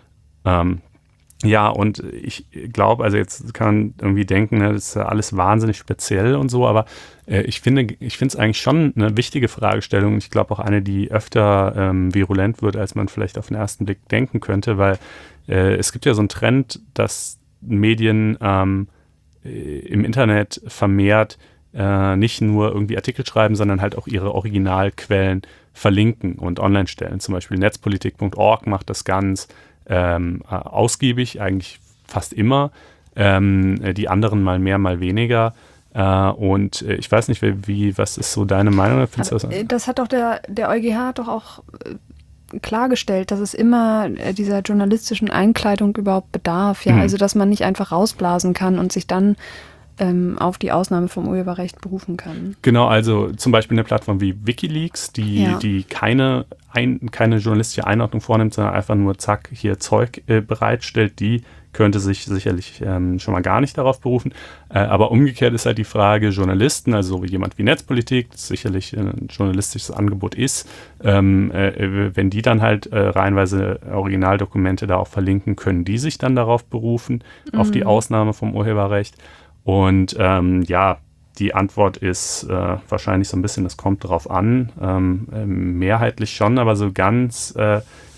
Ja, und ich glaube, also jetzt kann man irgendwie denken, das ist ja alles wahnsinnig speziell und so, aber ich finde es eigentlich schon eine wichtige Fragestellung. Ich glaube auch eine, die öfter virulent wird, als man vielleicht auf den ersten Blick denken könnte, weil es gibt ja so einen Trend, dass Medien im Internet vermehrt nicht nur irgendwie Artikel schreiben, sondern halt auch ihre Originalquellen verlinken und online stellen. Zum Beispiel netzpolitik.org macht das ganz ausgiebig, eigentlich fast immer. Die anderen mal mehr, mal weniger. Und ich weiß nicht, was ist so deine Meinung? Das hat doch der EuGH hat doch auch klargestellt, dass es immer dieser journalistischen Einkleidung überhaupt bedarf. Ja? Also, dass man nicht einfach rausblasen kann und sich dann auf die Ausnahme vom Urheberrecht berufen kann. Genau, also zum Beispiel eine Plattform wie WikiLeaks, die keine journalistische Einordnung vornimmt, sondern einfach nur zack, hier Zeug bereitstellt, die könnte sich sicherlich schon mal gar nicht darauf berufen. Aber umgekehrt ist halt die Frage, Journalisten, also so jemand wie Netzpolitik, das sicherlich ein journalistisches Angebot ist, wenn die dann halt reihenweise Originaldokumente da auch verlinken, können die sich dann darauf berufen, auf die Ausnahme vom Urheberrecht. Und die Antwort ist wahrscheinlich so ein bisschen, das kommt drauf an, mehrheitlich schon, aber so ganz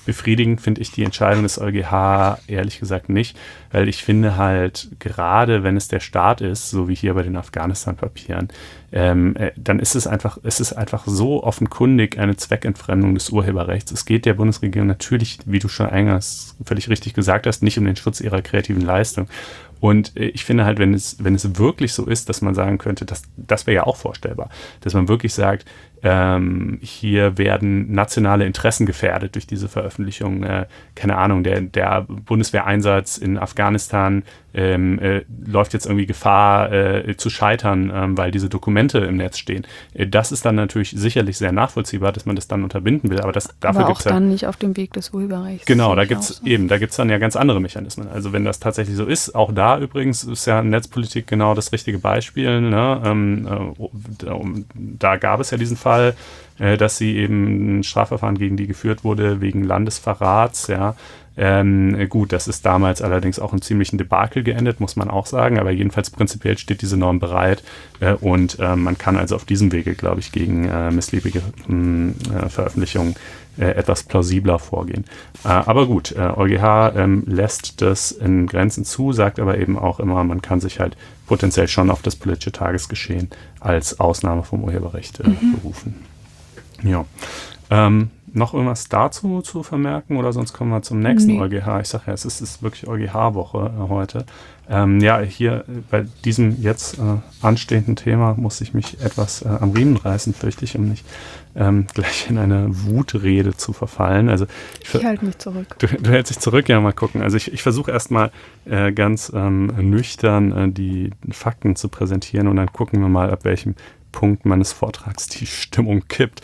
befriedigend finde ich die Entscheidung des EuGH ehrlich gesagt nicht, weil ich finde halt, gerade wenn es der Staat ist, so wie hier bei den Afghanistan-Papieren, dann ist es einfach so offenkundig eine Zweckentfremdung des Urheberrechts. Es geht der Bundesregierung natürlich, wie du schon eingangs völlig richtig gesagt hast, nicht um den Schutz ihrer kreativen Leistung. Und ich finde halt, wenn es wirklich so ist, dass man sagen könnte, das wäre ja auch vorstellbar, dass man wirklich sagt, hier werden nationale Interessen gefährdet durch diese Veröffentlichung. Keine Ahnung, der Bundeswehreinsatz in Afghanistan läuft jetzt irgendwie Gefahr zu scheitern, weil diese Dokumente im Netz stehen. Das ist dann natürlich sicherlich sehr nachvollziehbar, dass man das dann unterbinden will, aber dafür gibt es dann nicht auf dem Weg des Urheberrechts. Genau, da gibt's dann ja ganz andere Mechanismen. Also wenn das tatsächlich so ist, auch da übrigens ist ja Netzpolitik genau das richtige Beispiel. Ne? Da gab es ja diesen Fall, dass sie eben ein Strafverfahren gegen die geführt wurde wegen Landesverrats, ja. Gut, das ist damals allerdings auch in ziemlichen Debakel geendet, muss man auch sagen, aber jedenfalls prinzipiell steht diese Norm bereit und man kann also auf diesem Wege, glaube ich, gegen missliebige Veröffentlichungen etwas plausibler vorgehen. Aber gut, EuGH lässt das in Grenzen zu, sagt aber eben auch immer, man kann sich halt potenziell schon auf das politische Tagesgeschehen als Ausnahme vom Urheberrecht berufen. Ja. Noch irgendwas dazu zu vermerken oder sonst kommen wir zum nächsten EuGH. Ich sage ja, es ist wirklich EuGH-Woche heute. Hier bei diesem jetzt anstehenden Thema muss ich mich etwas am Riemen reißen, fürchte ich, um nicht gleich in eine Wutrede zu verfallen. Also ich halte mich zurück. Du hältst dich zurück, ja, mal gucken. Also ich versuche erstmal ganz nüchtern die Fakten zu präsentieren und dann gucken wir mal, ab welchem Punkt meines Vortrags die Stimmung kippt.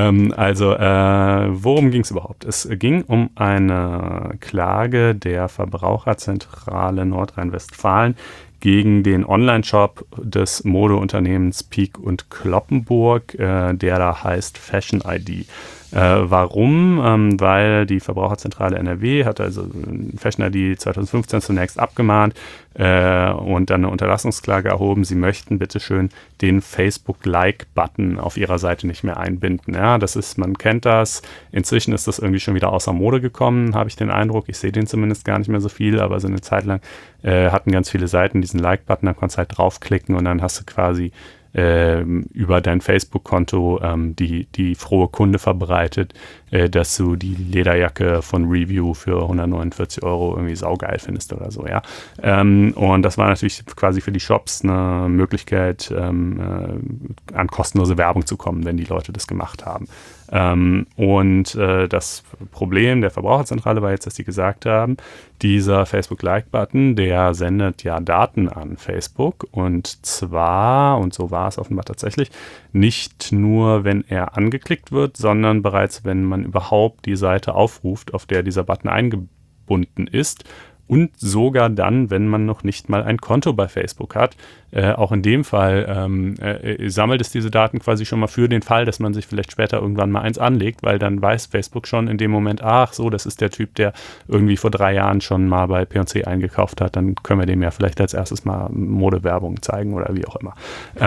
Worum ging es überhaupt? Es ging um eine Klage der Verbraucherzentrale Nordrhein-Westfalen gegen den Online-Shop des Modeunternehmens Pieck & Cloppenburg, der da heißt Fashion ID. Warum? Weil die Verbraucherzentrale NRW hat also Fashion ID 2015 zunächst abgemahnt und dann eine Unterlassungsklage erhoben. Sie möchten bitteschön den Facebook-Like-Button auf ihrer Seite nicht mehr einbinden. Ja, man kennt das. Inzwischen ist das irgendwie schon wieder außer Mode gekommen, habe ich den Eindruck. Ich sehe den zumindest gar nicht mehr so viel, aber so eine Zeit lang hatten ganz viele Seiten diesen Like-Button, da konntest du halt draufklicken und dann hast du quasi über dein Facebook-Konto die frohe Kunde verbreitet, dass du die Lederjacke von Review für 149 € irgendwie saugeil findest oder so, ja. Und das war natürlich quasi für die Shops eine Möglichkeit, an kostenlose Werbung zu kommen, wenn die Leute das gemacht haben. Das Problem der Verbraucherzentrale war jetzt, dass sie gesagt haben, dieser Facebook-Like-Button, der sendet ja Daten an Facebook und zwar, und so war es offenbar tatsächlich, nicht nur, wenn er angeklickt wird, sondern bereits, wenn man überhaupt die Seite aufruft, auf der dieser Button eingebunden ist. Und sogar dann, wenn man noch nicht mal ein Konto bei Facebook hat. Auch in dem Fall sammelt es diese Daten quasi schon mal für den Fall, dass man sich vielleicht später irgendwann mal eins anlegt, weil dann weiß Facebook schon in dem Moment, ach so, das ist der Typ, der irgendwie vor 3 Jahren schon mal bei P&C eingekauft hat. Dann können wir dem ja vielleicht als erstes mal Modewerbung zeigen oder wie auch immer.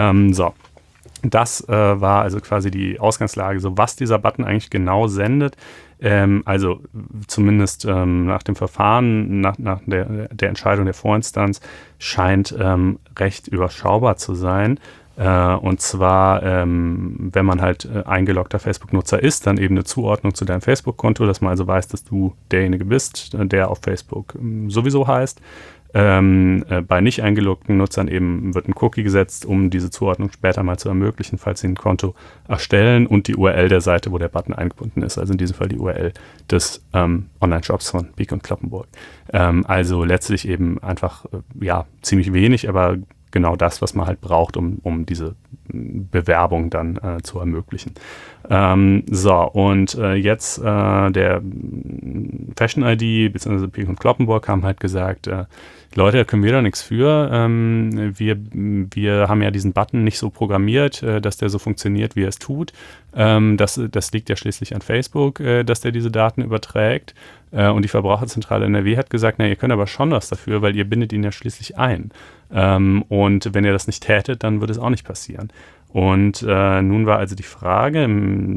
Das war also quasi die Ausgangslage, so was dieser Button eigentlich genau sendet. Also zumindest nach dem Verfahren, nach der Entscheidung der Vorinstanz scheint recht überschaubar zu sein. Und zwar, wenn man halt eingeloggter Facebook-Nutzer ist, dann eben eine Zuordnung zu deinem Facebook-Konto, dass man also weiß, dass du derjenige bist, der auf Facebook sowieso heißt. Bei nicht eingeloggten Nutzern eben wird ein Cookie gesetzt, um diese Zuordnung später mal zu ermöglichen, falls sie ein Konto erstellen und die URL der Seite, wo der Button eingebunden ist, also in diesem Fall die URL des Online-Shops von Pieck & Cloppenburg. Also letztlich eben einfach, ziemlich wenig, aber genau das, was man halt braucht, um diese Bewerbung dann zu ermöglichen. Jetzt der Fashion ID bzw. Pieck & Cloppenburg haben halt gesagt, Leute, da können wir doch nichts für. Wir haben ja diesen Button nicht so programmiert, dass der so funktioniert, wie er es tut. Das liegt ja schließlich an Facebook, dass der diese Daten überträgt. Und die Verbraucherzentrale NRW hat gesagt, ihr könnt aber schon was dafür, weil ihr bindet ihn ja schließlich ein. Und wenn ihr das nicht tätet, dann würde es auch nicht passieren. Und nun war also die Frage,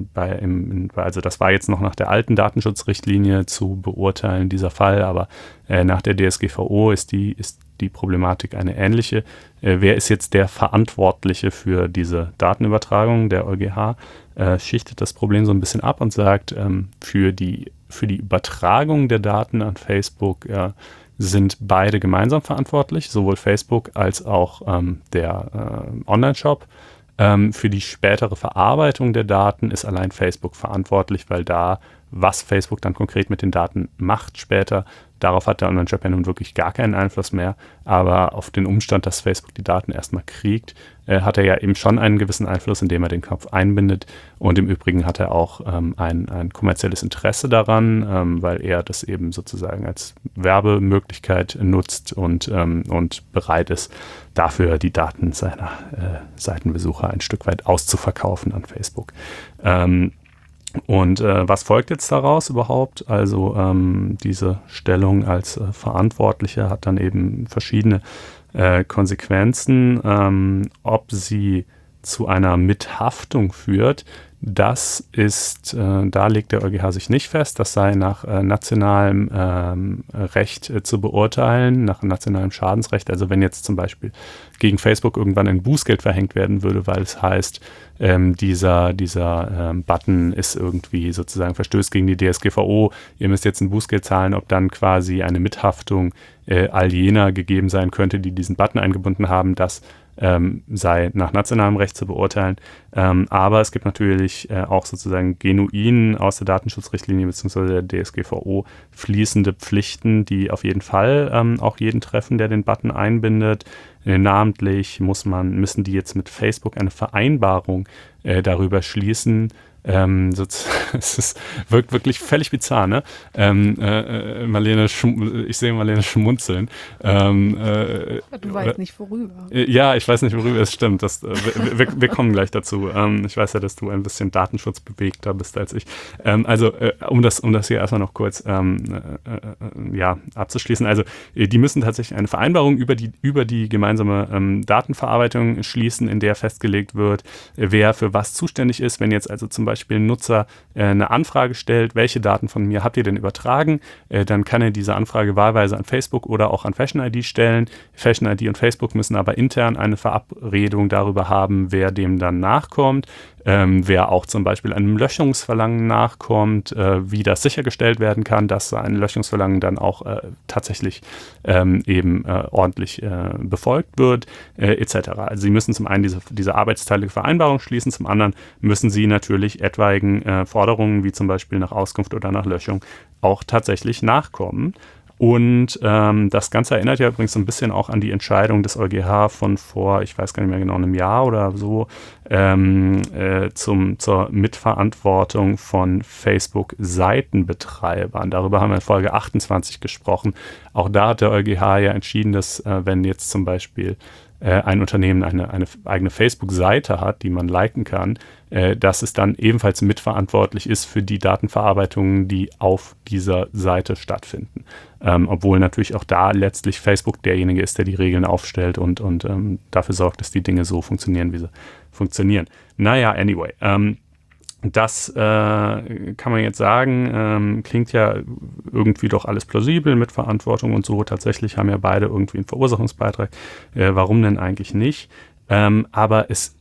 also das war jetzt noch nach der alten Datenschutzrichtlinie zu beurteilen, dieser Fall, aber nach der DSGVO ist die Problematik eine ähnliche. Wer ist jetzt der Verantwortliche für diese Datenübertragung? Der EuGH schichtet das Problem so ein bisschen ab und sagt, für die Übertragung der Daten an Facebook sind beide gemeinsam verantwortlich, sowohl Facebook als auch der Online-Shop. Für die spätere Verarbeitung der Daten ist allein Facebook verantwortlich, weil was Facebook dann konkret mit den Daten macht später, darauf hat der Online-Shop ja nun wirklich gar keinen Einfluss mehr. Aber auf den Umstand, dass Facebook die Daten erstmal kriegt, hat er ja eben schon einen gewissen Einfluss, indem er den Knopf einbindet. Und im Übrigen hat er auch ein kommerzielles Interesse daran, weil er das eben sozusagen als Werbemöglichkeit nutzt und bereit ist, dafür die Daten seiner Seitenbesucher ein Stück weit auszuverkaufen an Facebook. Und was folgt jetzt daraus überhaupt? Also diese Stellung als Verantwortlicher hat dann eben verschiedene Konsequenzen. Ob sie zu einer Mithaftung führt, das ist, da legt der EuGH sich nicht fest, das sei nach nationalem Recht zu beurteilen, nach nationalem Schadensrecht. Also wenn jetzt zum Beispiel gegen Facebook irgendwann ein Bußgeld verhängt werden würde, weil es heißt, dieser Button ist irgendwie sozusagen verstößt gegen die DSGVO, ihr müsst jetzt ein Bußgeld zahlen, ob dann quasi eine Mithaftung all jener gegeben sein könnte, die diesen Button eingebunden haben, das sei nach nationalem Recht zu beurteilen. Aber es gibt natürlich auch sozusagen genuin aus der Datenschutzrichtlinie bzw. der DSGVO fließende Pflichten, die auf jeden Fall auch jeden treffen, der den Button einbindet. Namentlich müssen die jetzt mit Facebook eine Vereinbarung darüber schließen. Es wirkt wirklich völlig bizarr, ne? Ich sehe Marlene schmunzeln. Du weißt nicht worüber. Ja, ich weiß nicht worüber, es stimmt. Wir kommen gleich dazu. Ich weiß ja, dass du ein bisschen datenschutzbewegter bist als ich. Um das hier erstmal noch kurz abzuschließen. Also die müssen tatsächlich eine Vereinbarung über die gemeinsame Datenverarbeitung schließen, in der festgelegt wird, wer für was zuständig ist. Wenn jetzt also zum Beispiel ein Nutzer eine Anfrage stellt, welche Daten von mir habt ihr denn übertragen, dann kann er diese Anfrage wahlweise an Facebook oder auch an Fashion ID stellen. Fashion ID und Facebook müssen aber intern eine Verabredung darüber haben, wer dem dann nachkommt, wer auch zum Beispiel einem Löschungsverlangen nachkommt, wie das sichergestellt werden kann, dass ein Löschungsverlangen dann auch tatsächlich ordentlich befolgt wird, etc. Also sie müssen zum einen diese arbeitsteilige Vereinbarung schließen, zum anderen müssen sie natürlich etwaigen Forderungen, wie zum Beispiel nach Auskunft oder nach Löschung, auch tatsächlich nachkommen. Und das Ganze erinnert ja übrigens so ein bisschen auch an die Entscheidung des EuGH von vor, ich weiß gar nicht mehr genau, einem Jahr oder so, zur Mitverantwortung von Facebook-Seitenbetreibern. Darüber haben wir in Folge 28 gesprochen. Auch da hat der EuGH ja entschieden, dass wenn jetzt zum Beispiel ein Unternehmen eine eigene Facebook-Seite hat, die man liken kann, dass es dann ebenfalls mitverantwortlich ist für die Datenverarbeitungen, die auf dieser Seite stattfinden. Obwohl natürlich auch da letztlich Facebook derjenige ist, der die Regeln aufstellt und dafür sorgt, dass die Dinge so funktionieren, wie sie funktionieren. Naja, anyway. Das kann man jetzt sagen, klingt ja irgendwie doch alles plausibel mit Verantwortung und so. Tatsächlich haben ja beide irgendwie einen Verursachungsbeitrag. Warum denn eigentlich nicht? Aber das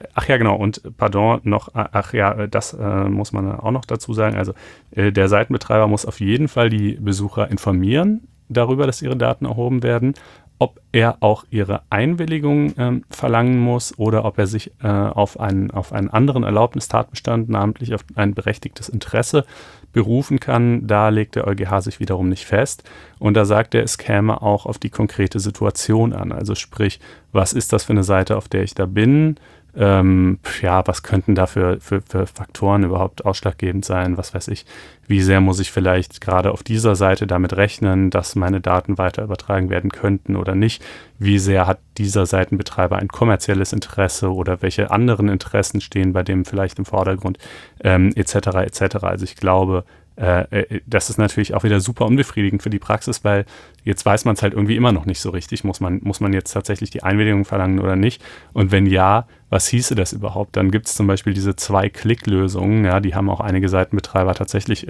muss man auch noch dazu sagen. Also der Seitenbetreiber muss auf jeden Fall die Besucher informieren darüber, dass ihre Daten erhoben werden. Ob er auch ihre Einwilligung verlangen muss oder ob er sich auf einen anderen Erlaubnistatbestand, namentlich auf ein berechtigtes Interesse, berufen kann, da legt der EuGH sich wiederum nicht fest. Und da sagt er, es käme auch auf die konkrete Situation an. Also sprich, was ist das für eine Seite, auf der ich da bin? Was könnten da für Faktoren überhaupt ausschlaggebend sein? Was weiß ich, wie sehr muss ich vielleicht gerade auf dieser Seite damit rechnen, dass meine Daten weiter übertragen werden könnten oder nicht? Wie sehr hat dieser Seitenbetreiber ein kommerzielles Interesse oder welche anderen Interessen stehen bei dem vielleicht im Vordergrund, etc. etc. Also ich glaube, das ist natürlich auch wieder super unbefriedigend für die Praxis, weil jetzt weiß man es halt irgendwie immer noch nicht so richtig. Muss man jetzt tatsächlich die Einwilligung verlangen oder nicht? Und wenn ja, was hieße das überhaupt? Dann gibt es zum Beispiel diese 2-Klick-Lösungen, ja, die haben auch einige Seitenbetreiber tatsächlich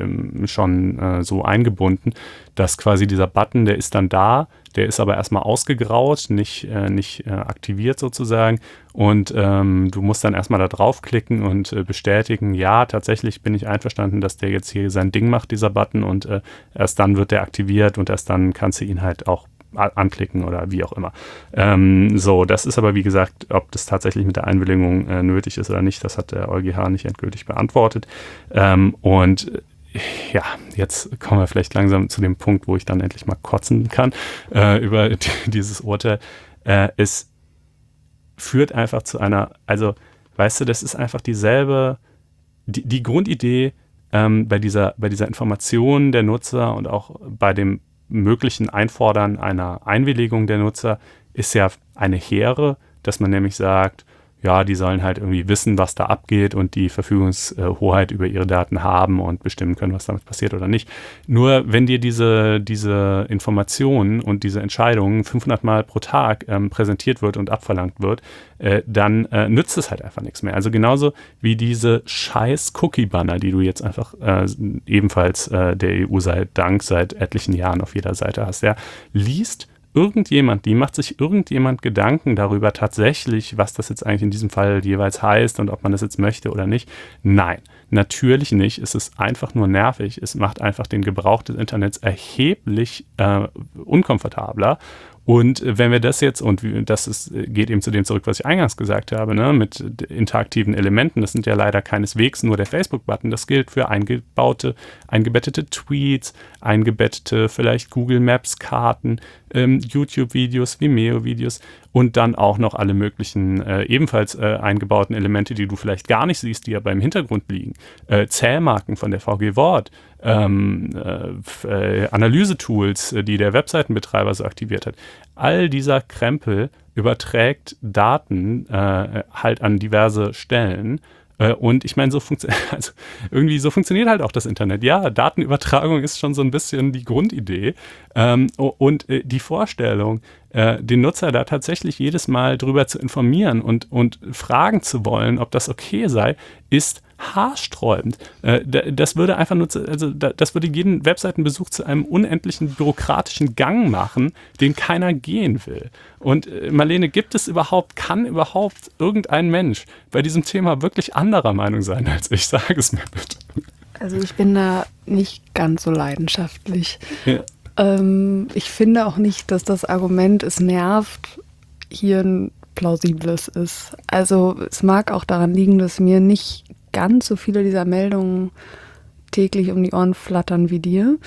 schon so eingebunden, dass quasi dieser Button, der ist dann da, der ist aber erstmal ausgegraut, nicht aktiviert sozusagen. Und du musst dann erstmal da draufklicken und bestätigen, ja, tatsächlich bin ich einverstanden, dass der jetzt hier sein Ding macht, dieser Button, und erst dann wird der aktiviert und erst dann kannst du ihn halt auch anklicken oder wie auch immer. So, das ist aber wie gesagt, ob das tatsächlich mit der Einwilligung nötig ist oder nicht, das hat der EuGH nicht endgültig beantwortet. Und ja, jetzt kommen wir vielleicht langsam zu dem Punkt, wo ich dann endlich mal kotzen kann über dieses Urteil. Es führt einfach zu einer, also weißt du, das ist einfach dieselbe, die Grundidee bei dieser Information der Nutzer und auch bei dem möglichen Einfordern einer Einwilligung der Nutzer ist ja eine hehre, dass man nämlich sagt, ja, die sollen halt irgendwie wissen, was da abgeht und die Verfügungshoheit über ihre Daten haben und bestimmen können, was damit passiert oder nicht. Nur wenn dir diese Informationen und diese Entscheidungen 500 Mal pro Tag präsentiert wird und abverlangt wird, dann nützt es halt einfach nichts mehr. Also genauso wie diese scheiß Cookie-Banner, die du jetzt einfach ebenfalls der EU seit etlichen Jahren auf jeder Seite hast, ja, macht sich irgendjemand Gedanken darüber tatsächlich, was das jetzt eigentlich in diesem Fall jeweils heißt und ob man das jetzt möchte oder nicht? Nein, natürlich nicht. Es ist einfach nur nervig. Es macht einfach den Gebrauch des Internets erheblich unkomfortabler. Und wenn wir das jetzt, und geht eben zu dem zurück, was ich eingangs gesagt habe, ne, mit interaktiven Elementen, das sind ja leider keineswegs nur der Facebook-Button, das gilt für eingebettete Tweets, eingebettete vielleicht Google Maps-Karten, YouTube-Videos, Vimeo-Videos und dann auch noch alle möglichen ebenfalls eingebauten Elemente, die du vielleicht gar nicht siehst, die aber im Hintergrund liegen. Zählmarken von der VG Wort, Analysetools, die der Webseitenbetreiber so aktiviert hat. All dieser Krempel überträgt Daten halt an diverse Stellen. Und ich meine, so funktioniert halt auch das Internet. Ja, Datenübertragung ist schon so ein bisschen die Grundidee. Und die Vorstellung, den Nutzer da tatsächlich jedes Mal drüber zu informieren und fragen zu wollen, ob das okay sei, ist haarsträubend. Das würde einfach nur, das würde jeden Webseitenbesuch zu einem unendlichen bürokratischen Gang machen, den keiner gehen will. Und Marlene, kann überhaupt irgendein Mensch bei diesem Thema wirklich anderer Meinung sein als ich? Sag es mir bitte. Also ich bin da nicht ganz so leidenschaftlich. Ja. Ich finde auch nicht, dass das Argument, es nervt, hier ein plausibles ist. Also es mag auch daran liegen, dass mir nicht ganz so viele dieser Meldungen täglich um die Ohren flattern wie dir.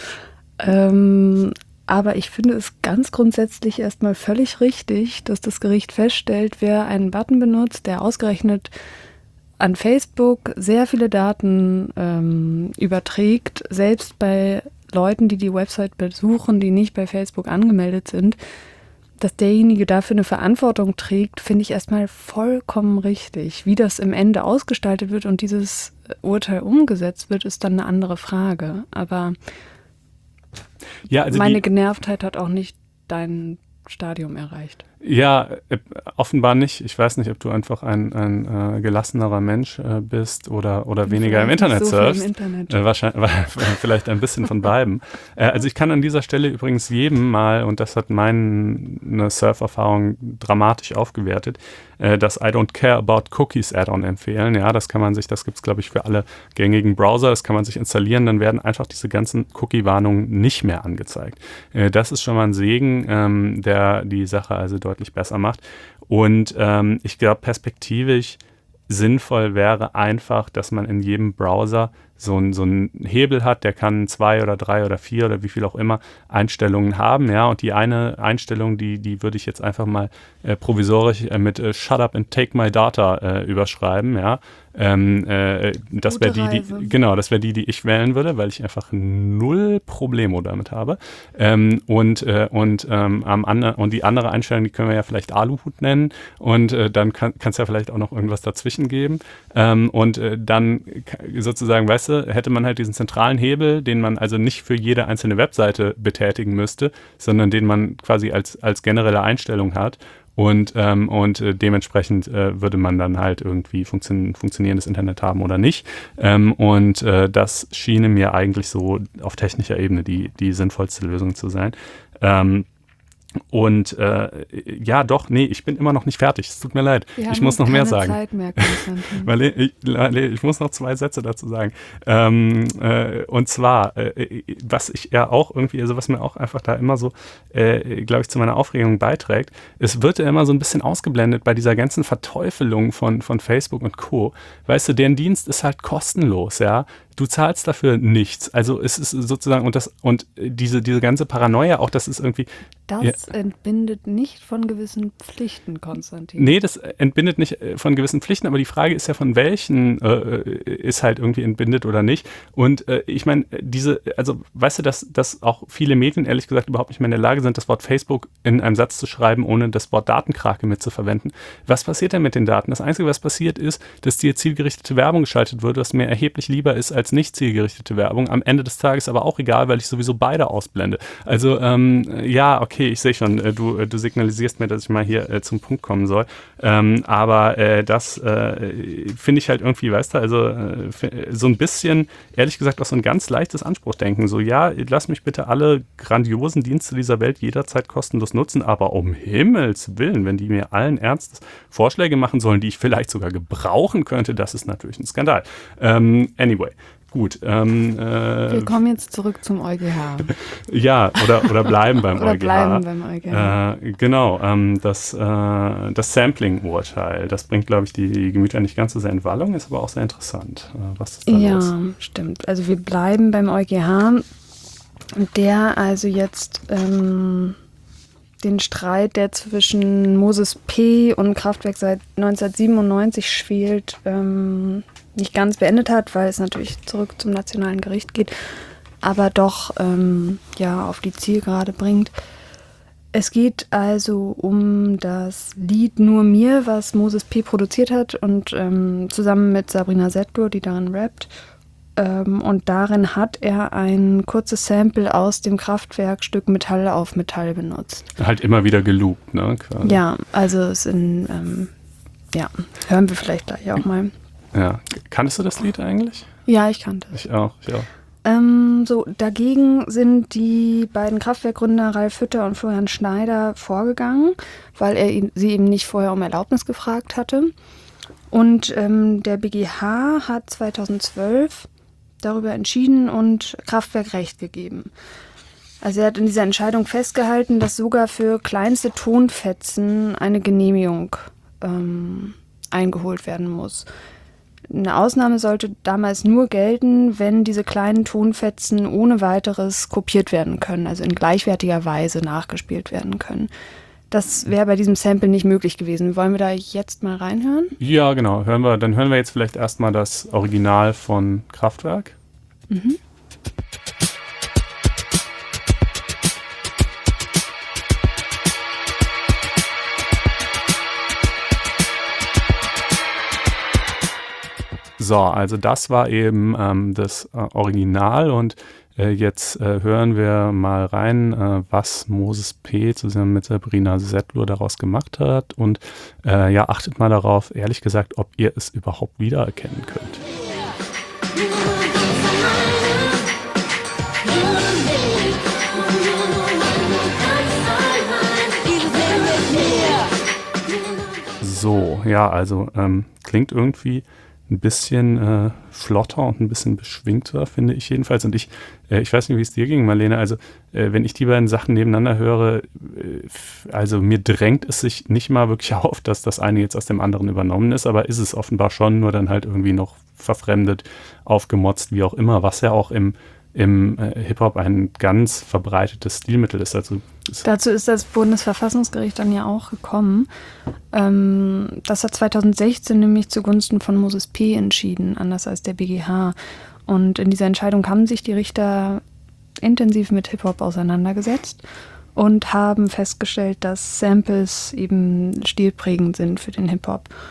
Aber ich finde es ganz grundsätzlich erstmal völlig richtig, dass das Gericht feststellt, wer einen Button benutzt, der ausgerechnet an Facebook sehr viele Daten überträgt, selbst bei Leuten, die die Website besuchen, die nicht bei Facebook angemeldet sind, dass derjenige dafür eine Verantwortung trägt, finde ich erstmal vollkommen richtig. Wie das im Ende ausgestaltet wird und dieses Urteil umgesetzt wird, ist dann eine andere Frage. Aber ja, also meine Genervtheit hat auch nicht dein Stadium erreicht. Ja, offenbar nicht. Ich weiß nicht, ob du einfach ein gelassenerer Mensch bist oder weniger im Internet surfst. Wahrscheinlich, vielleicht ein bisschen von beiden. Also ich kann an dieser Stelle übrigens jedem mal, und das hat meine Surferfahrung dramatisch aufgewertet, das I Don't Care About Cookies Add-on empfehlen. Ja, das gibt es, glaube ich, für alle gängigen Browser. Das kann man sich installieren, dann werden einfach diese ganzen Cookie-Warnungen nicht mehr angezeigt. Das ist schon mal ein Segen, der die Sache also deutlich besser macht. Und ich glaube, perspektivisch sinnvoll wäre einfach, dass man in jedem Browser so einen Hebel hat, der kann 2 oder 3 oder 4 oder wie viel auch immer Einstellungen haben, ja, und die eine Einstellung, die würde ich jetzt einfach mal provisorisch mit Shut up and take my data überschreiben, ja. Das wäre die ich wählen würde, weil ich einfach 0 Problemo damit habe. Und die andere Einstellung, die können wir ja vielleicht Aluhut nennen, und dann kann es ja vielleicht auch noch irgendwas dazwischen geben. Dann sozusagen, weißt du, du, hätte man halt diesen zentralen Hebel, den man also nicht für jede einzelne Webseite betätigen müsste, sondern den man quasi als generelle Einstellung hat. Und dementsprechend würde man dann halt irgendwie funktionierendes Internet haben oder nicht. Das schien mir eigentlich so auf technischer Ebene die sinnvollste Lösung zu sein. Ich bin immer noch nicht fertig. Es tut mir leid. Ich muss noch mehr sagen. Zeit mehr, ich muss noch 2 Sätze dazu sagen. Und zwar, was ich ja auch irgendwie, also was mir auch einfach da immer so, glaube ich, zu meiner Aufregung beiträgt, es wird ja immer so ein bisschen ausgeblendet bei dieser ganzen Verteufelung von Facebook und Co. Weißt du, deren Dienst ist halt kostenlos, ja. Du zahlst dafür nichts. Also es ist sozusagen, diese ganze Paranoia, auch das ist irgendwie. Das entbindet nicht von gewissen Pflichten, Konstantin. Nee, das entbindet nicht von gewissen Pflichten, aber die Frage ist ja, von welchen ist halt irgendwie entbindet oder nicht. Und ich meine, weißt du, dass auch viele Medien ehrlich gesagt überhaupt nicht mehr in der Lage sind, das Wort Facebook in einem Satz zu schreiben, ohne das Wort Datenkrake mitzuverwenden. Was passiert denn mit den Daten? Das Einzige, was passiert ist, dass dir zielgerichtete Werbung geschaltet wird, was mir erheblich lieber ist als nicht zielgerichtete Werbung. Am Ende des Tages aber auch egal, weil ich sowieso beide ausblende. Also, okay, ich sehe schon, du signalisierst mir, dass ich mal hier zum Punkt kommen soll. Das finde ich halt irgendwie, weißt du, also so ein bisschen, ehrlich gesagt, auch so ein ganz leichtes Anspruchdenken. So, ja, lass mich bitte alle grandiosen Dienste dieser Welt jederzeit kostenlos nutzen, aber um Himmels Willen, wenn die mir allen Ernstes Vorschläge machen sollen, die ich vielleicht sogar gebrauchen könnte, das ist natürlich ein Skandal. Anyway. Gut. Wir kommen jetzt zurück zum EuGH. Ja, oder bleiben beim oder EuGH. Bleiben beim EuGH. Genau, das Sampling-Urteil, das bringt, glaube ich, die Gemüter nicht ganz so sehr in Wallung, ist aber auch sehr interessant. Was ist da los? Ja, stimmt. Also wir bleiben beim EuGH, der also jetzt den Streit, der zwischen Moses P. und Kraftwerk seit 1997 schwelt, nicht ganz beendet hat, weil es natürlich zurück zum nationalen Gericht geht, aber doch auf die Zielgerade bringt. Es geht also um das Lied Nur mir, was Moses P. produziert hat und zusammen mit Sabrina Settler, die darin rappt. Und darin hat er ein kurzes Sample aus dem Kraftwerkstück Metall auf Metall benutzt. Halt immer wieder geloopt, ne? Quasi. Ja, also hören wir vielleicht gleich auch mal. Ja, kanntest du das Lied eigentlich? Ja, ich kannte es. Ich auch. Dagegen sind die beiden Kraftwerkgründer Ralf Hütter und Florian Schneider vorgegangen, weil sie eben nicht vorher um Erlaubnis gefragt hatte. Und der BGH hat 2012 darüber entschieden und Kraftwerk Recht gegeben. Also er hat in dieser Entscheidung festgehalten, dass sogar für kleinste Tonfetzen eine Genehmigung eingeholt werden muss. Eine Ausnahme sollte damals nur gelten, wenn diese kleinen Tonfetzen ohne weiteres kopiert werden können, also in gleichwertiger Weise nachgespielt werden können. Das wäre bei diesem Sample nicht möglich gewesen. Wollen wir da jetzt mal reinhören? Ja, genau. Dann hören wir jetzt vielleicht erstmal das Original von Kraftwerk. Mhm. So, also das war eben das Original und jetzt hören wir mal rein, was Moses P. zusammen mit Sabrina Settler daraus gemacht hat und achtet mal darauf, ehrlich gesagt, ob ihr es überhaupt wiedererkennen könnt. So, ja, also klingt irgendwie ein bisschen flotter und ein bisschen beschwingter, finde ich jedenfalls. Und ich weiß nicht, wie es dir ging, Marlene, also wenn ich die beiden Sachen nebeneinander höre, also mir drängt es sich nicht mal wirklich auf, dass das eine jetzt aus dem anderen übernommen ist, aber ist es offenbar schon, nur dann halt irgendwie noch verfremdet, aufgemotzt, wie auch immer, was ja auch im Hip-Hop ein ganz verbreitetes Stilmittel ist. Dazu ist das Bundesverfassungsgericht dann ja auch gekommen. Das hat 2016 nämlich zugunsten von Moses P. entschieden, anders als der BGH. Und in dieser Entscheidung haben sich die Richter intensiv mit Hip-Hop auseinandergesetzt und haben festgestellt, dass Samples eben stilprägend sind für den Hip-Hop.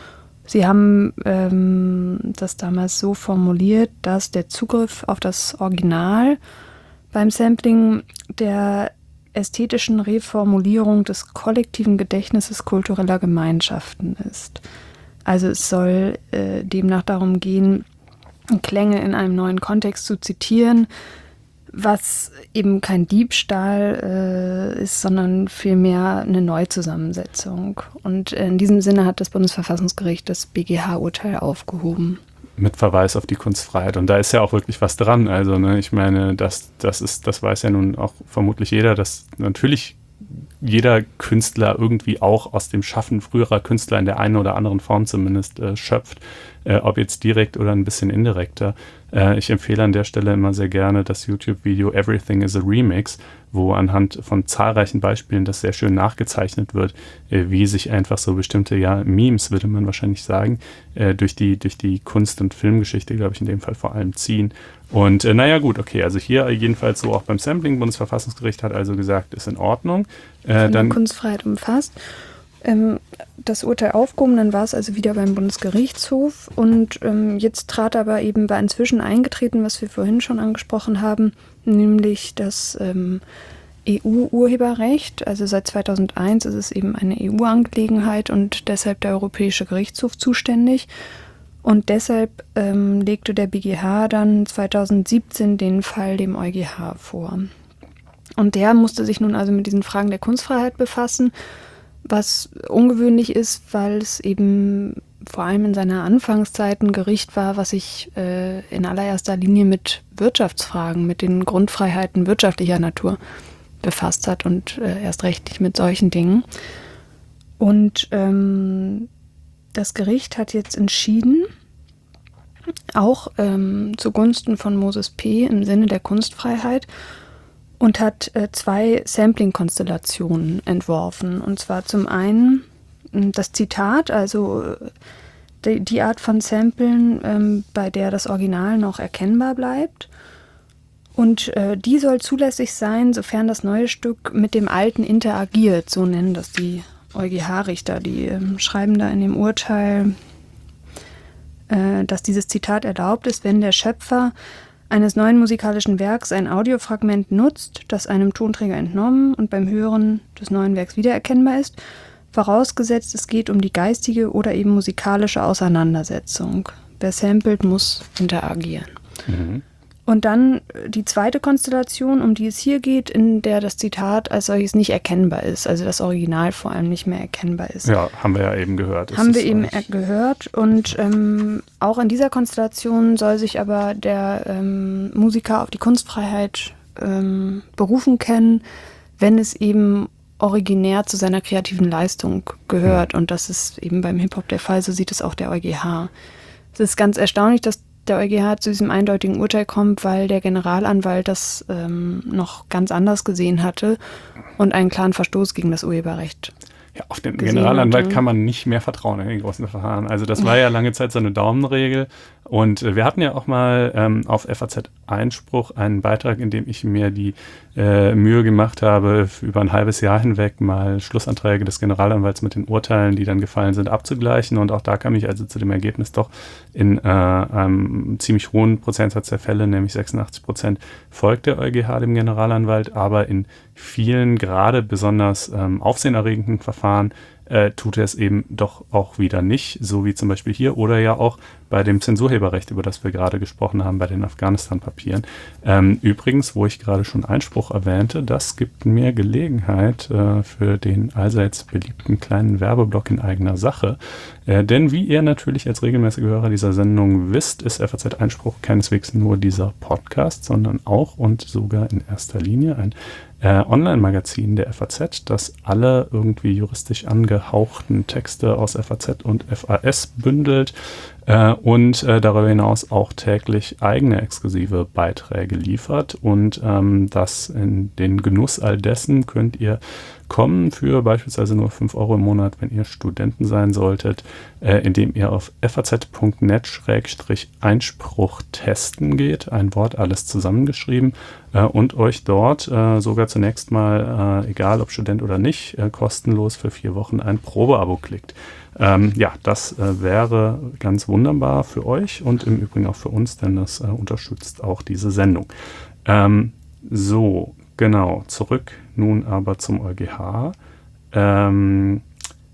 Sie haben das damals so formuliert, dass der Zugriff auf das Original beim Sampling der ästhetischen Reformulierung des kollektiven Gedächtnisses kultureller Gemeinschaften ist. Also es soll demnach darum gehen, Klänge in einem neuen Kontext zu zitieren, was eben kein Diebstahl ist, sondern vielmehr eine Neuzusammensetzung. Und in diesem Sinne hat das Bundesverfassungsgericht das BGH-Urteil aufgehoben. Mit Verweis auf die Kunstfreiheit. Und da ist ja auch wirklich was dran. Also, ne, ich meine, das weiß ja nun auch vermutlich jeder, dass natürlich jeder Künstler irgendwie auch aus dem Schaffen früherer Künstler in der einen oder anderen Form zumindest schöpft, ob jetzt direkt oder ein bisschen indirekter. Ich empfehle an der Stelle immer sehr gerne das YouTube-Video Everything is a Remix, wo anhand von zahlreichen Beispielen das sehr schön nachgezeichnet wird, wie sich einfach so bestimmte, Memes, würde man wahrscheinlich sagen, durch die Kunst- und Filmgeschichte, glaube ich, in dem Fall vor allem ziehen. Und gut, okay, also hier jedenfalls so auch beim Sampling, Bundesverfassungsgericht hat also gesagt, ist in Ordnung. Dann Kunstfreiheit umfasst. Das Urteil aufgehoben, dann war es also wieder beim Bundesgerichtshof und jetzt trat aber eben bei inzwischen eingetreten, was wir vorhin schon angesprochen haben, nämlich das EU-Urheberrecht. Also seit 2001 ist es eben eine EU-Angelegenheit und deshalb der Europäische Gerichtshof zuständig. Und deshalb legte der BGH dann 2017 den Fall dem EuGH vor. Und der musste sich nun also mit diesen Fragen der Kunstfreiheit befassen, was ungewöhnlich ist, weil es eben vor allem in seiner Anfangszeit ein Gericht war, was sich in allererster Linie mit Wirtschaftsfragen, mit den Grundfreiheiten wirtschaftlicher Natur befasst hat und erst recht nicht mit solchen Dingen. Und das Gericht hat jetzt entschieden, auch zugunsten von Moses P. im Sinne der Kunstfreiheit, und hat 2 Sampling-Konstellationen entworfen. Und zwar zum einen das Zitat, also die Art von Samplen, bei der das Original noch erkennbar bleibt. Und die soll zulässig sein, sofern das neue Stück mit dem alten interagiert, so nennen das die EuGH-Richter. Die schreiben da in dem Urteil, dass dieses Zitat erlaubt ist, wenn der Schöpfer eines neuen musikalischen Werks ein Audiofragment nutzt, das einem Tonträger entnommen und beim Hören des neuen Werks wiedererkennbar ist, vorausgesetzt es geht um die geistige oder eben musikalische Auseinandersetzung. Wer samplet, muss interagieren. Mhm. Und dann die zweite Konstellation, um die es hier geht, in der das Zitat als solches nicht erkennbar ist, also das Original vor allem nicht mehr erkennbar ist. Ja, haben wir ja eben gehört. Haben wir eben gehört und auch in dieser Konstellation soll sich aber der Musiker auf die Kunstfreiheit berufen können, wenn es eben originär zu seiner kreativen Leistung gehört. Ja. Und das ist eben beim Hip-Hop der Fall, so sieht es auch der EuGH. Es ist ganz erstaunlich, dass der EuGH zu diesem eindeutigen Urteil kommt, weil der Generalanwalt das noch ganz anders gesehen hatte und einen klaren Verstoß gegen das Urheberrecht. Ja, auf den Generalanwalt kann man nicht mehr vertrauen in den großen Verfahren. Also das war ja lange Zeit so eine Daumenregel. Und wir hatten ja auch mal auf FAZ Einspruch einen Beitrag, in dem ich mir die Mühe gemacht habe, über ein halbes Jahr hinweg mal Schlussanträge des Generalanwalts mit den Urteilen, die dann gefallen sind, abzugleichen. Und auch da kam ich also zu dem Ergebnis doch in einem ziemlich hohen Prozentsatz der Fälle, nämlich 86%, folgt der EuGH dem Generalanwalt. Aber in vielen, gerade besonders aufsehenerregenden Verfahren, tut er es eben doch auch wieder nicht, so wie zum Beispiel hier oder ja auch bei dem Zensurheberrecht, über das wir gerade gesprochen haben, bei den Afghanistan-Papieren. Übrigens, wo ich gerade schon Einspruch erwähnte, das gibt mir Gelegenheit für den allseits beliebten kleinen Werbeblock in eigener Sache. Denn wie ihr natürlich als regelmäßige Hörer dieser Sendung wisst, ist FAZ Einspruch keineswegs nur dieser Podcast, sondern auch und sogar in erster Linie ein Online-Magazin der FAZ, das alle irgendwie juristisch angehauchten Texte aus FAZ und FAS bündelt. und darüber hinaus auch täglich eigene exklusive Beiträge liefert. Und das in den Genuss all dessen könnt ihr kommen für beispielsweise nur 5 € im Monat, wenn ihr Studenten sein solltet, indem ihr auf faz.net/Einspruch testen geht, ein Wort, alles zusammengeschrieben, und euch dort sogar zunächst mal, egal ob Student oder nicht, kostenlos für 4 Wochen ein Probeabo klickt. Das wäre ganz wunderbar für euch und im Übrigen auch für uns, denn das unterstützt auch diese Sendung. Genau, zurück nun aber zum EuGH. Haben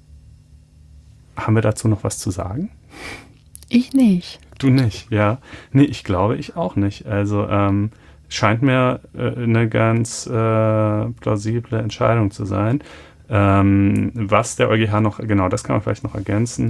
wir dazu noch was zu sagen? Ich nicht. Du nicht, ja. Nee, ich glaube, ich auch nicht. Also scheint mir eine ganz plausible Entscheidung zu sein. Was der EuGH noch, genau, das kann man vielleicht noch ergänzen.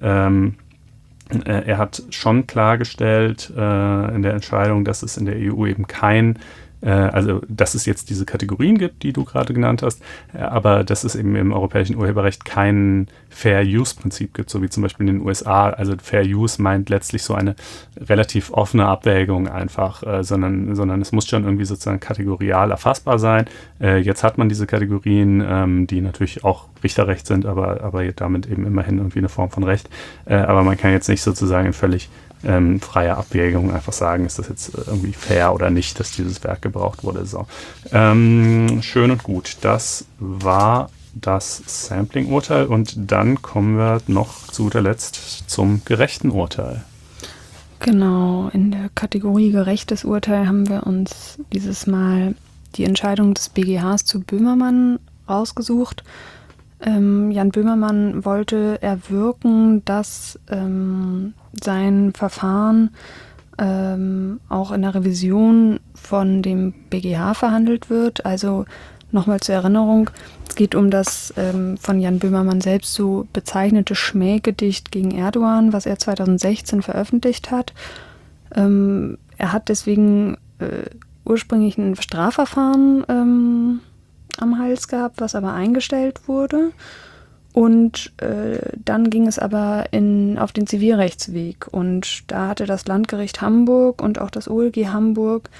Er hat schon klargestellt in der Entscheidung, dass es in der EU eben dass es jetzt diese Kategorien gibt, die du gerade genannt hast, aber dass es eben im europäischen Urheberrecht kein Fair-Use-Prinzip gibt, so wie zum Beispiel in den USA. Also Fair-Use meint letztlich so eine relativ offene Abwägung einfach, sondern es muss schon irgendwie sozusagen kategorial erfassbar sein. Jetzt hat man diese Kategorien, die natürlich auch Richterrecht sind, aber damit eben immerhin irgendwie eine Form von Recht. Aber man kann jetzt nicht sozusagen in völlig freie Abwägung einfach sagen, ist das jetzt irgendwie fair oder nicht, dass dieses Werk gebraucht wurde. So. Schön und gut. Das war das Sampling-Urteil und dann kommen wir noch zu guter Letzt zum gerechten Urteil. Genau, in der Kategorie gerechtes Urteil haben wir uns dieses Mal die Entscheidung des BGHs zu Böhmermann rausgesucht. Jan Böhmermann wollte erwirken, dass sein Verfahren auch in der Revision von dem BGH verhandelt wird. Also nochmal zur Erinnerung, es geht um das von Jan Böhmermann selbst so bezeichnete Schmähgedicht gegen Erdogan, was er 2016 veröffentlicht hat. Er hat deswegen ursprünglich ein Strafverfahren am Hals gehabt, was aber eingestellt wurde. Und dann ging es aber auf den Zivilrechtsweg. Und da hatte das Landgericht Hamburg und auch das OLG Hamburg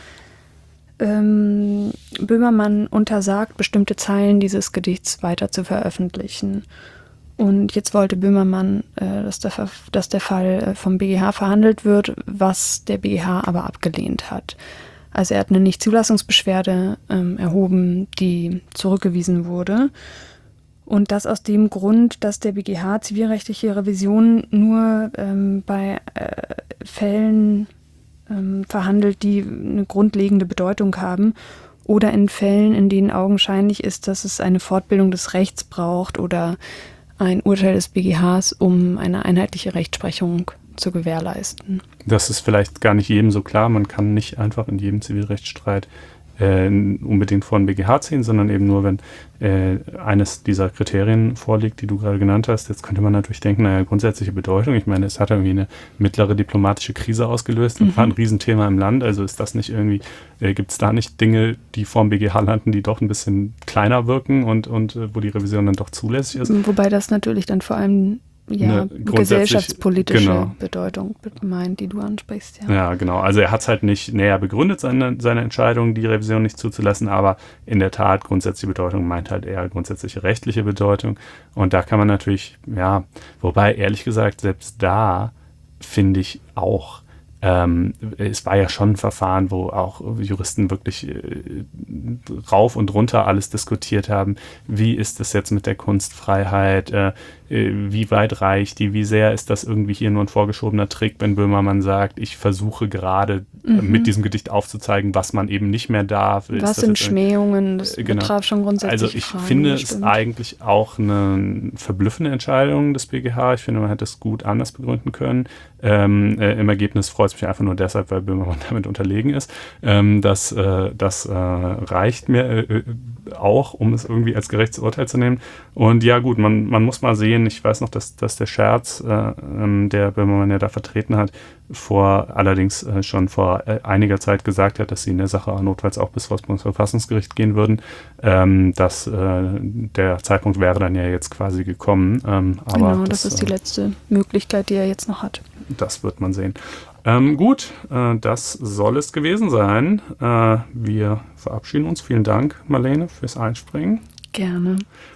Böhmermann untersagt, bestimmte Zeilen dieses Gedichts weiter zu veröffentlichen. Und jetzt wollte Böhmermann, dass der Fall vom BGH verhandelt wird, was der BGH aber abgelehnt hat. Also er hat eine Nichtzulassungsbeschwerde erhoben, die zurückgewiesen wurde. Und das aus dem Grund, dass der BGH zivilrechtliche Revisionen nur bei Fällen verhandelt, die eine grundlegende Bedeutung haben oder in Fällen, in denen augenscheinlich ist, dass es eine Fortbildung des Rechts braucht oder ein Urteil des BGHs, um eine einheitliche Rechtsprechung zu gewährleisten. Das ist vielleicht gar nicht jedem so klar. Man kann nicht einfach in jedem Zivilrechtsstreit unbedingt vor den BGH ziehen, sondern eben nur, wenn eines dieser Kriterien vorliegt, die du gerade genannt hast. Jetzt könnte man natürlich denken, naja, grundsätzliche Bedeutung. Ich meine, es hat irgendwie eine mittlere diplomatische Krise ausgelöst und war ein Riesenthema im Land. Also ist das nicht irgendwie, gibt es da nicht Dinge, die vor dem BGH landen, die doch ein bisschen kleiner wirken und wo die Revision dann doch zulässig ist? Wobei das natürlich dann vor allem gesellschaftspolitische Bedeutung meint, die du ansprichst. Ja, genau. Also er hat es halt nicht näher begründet, seine Entscheidung, die Revision nicht zuzulassen, aber in der Tat grundsätzliche Bedeutung meint halt eher grundsätzliche rechtliche Bedeutung. Und da kann man natürlich, wobei ehrlich gesagt, selbst da finde ich auch, es war ja schon ein Verfahren, wo auch Juristen wirklich rauf und runter alles diskutiert haben. Wie ist es jetzt mit der Kunstfreiheit? Wie weit reicht die? Wie sehr ist das irgendwie hier nur ein vorgeschobener Trick, wenn Böhmermann sagt, ich versuche gerade mit diesem Gedicht aufzuzeigen, was man eben nicht mehr darf. Was sind Schmähungen? Das betraf schon grundsätzlich Also ich finde es eigentlich auch eine verblüffende Entscheidung des BGH. Ich finde, man hätte es gut anders begründen können. Im Ergebnis freut es mich einfach nur deshalb, weil Böhmermann damit unterlegen ist. Das reicht mir auch, um es irgendwie als gerechtes Urteil zu nehmen. Und ja gut, man muss mal sehen, ich weiß noch, dass der Scherz, der Böhmermann ja da vertreten hat, allerdings schon vor einiger Zeit gesagt hat, dass sie in der Sache notfalls auch bis vor das Bundesverfassungsgericht gehen würden. Der Zeitpunkt wäre dann ja jetzt quasi gekommen. Aber genau, das ist die letzte Möglichkeit, die er jetzt noch hat. das wird man sehen. Gut, das soll es gewesen sein. Wir verabschieden uns. Vielen Dank, Marlene, fürs Einspringen. Gerne.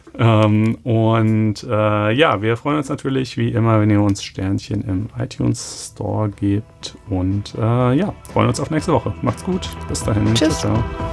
Wir freuen uns natürlich wie immer, wenn ihr uns Sternchen im iTunes Store gebt und freuen uns auf nächste Woche. Macht's gut. Bis dahin. Tschüss. Ciao, ciao.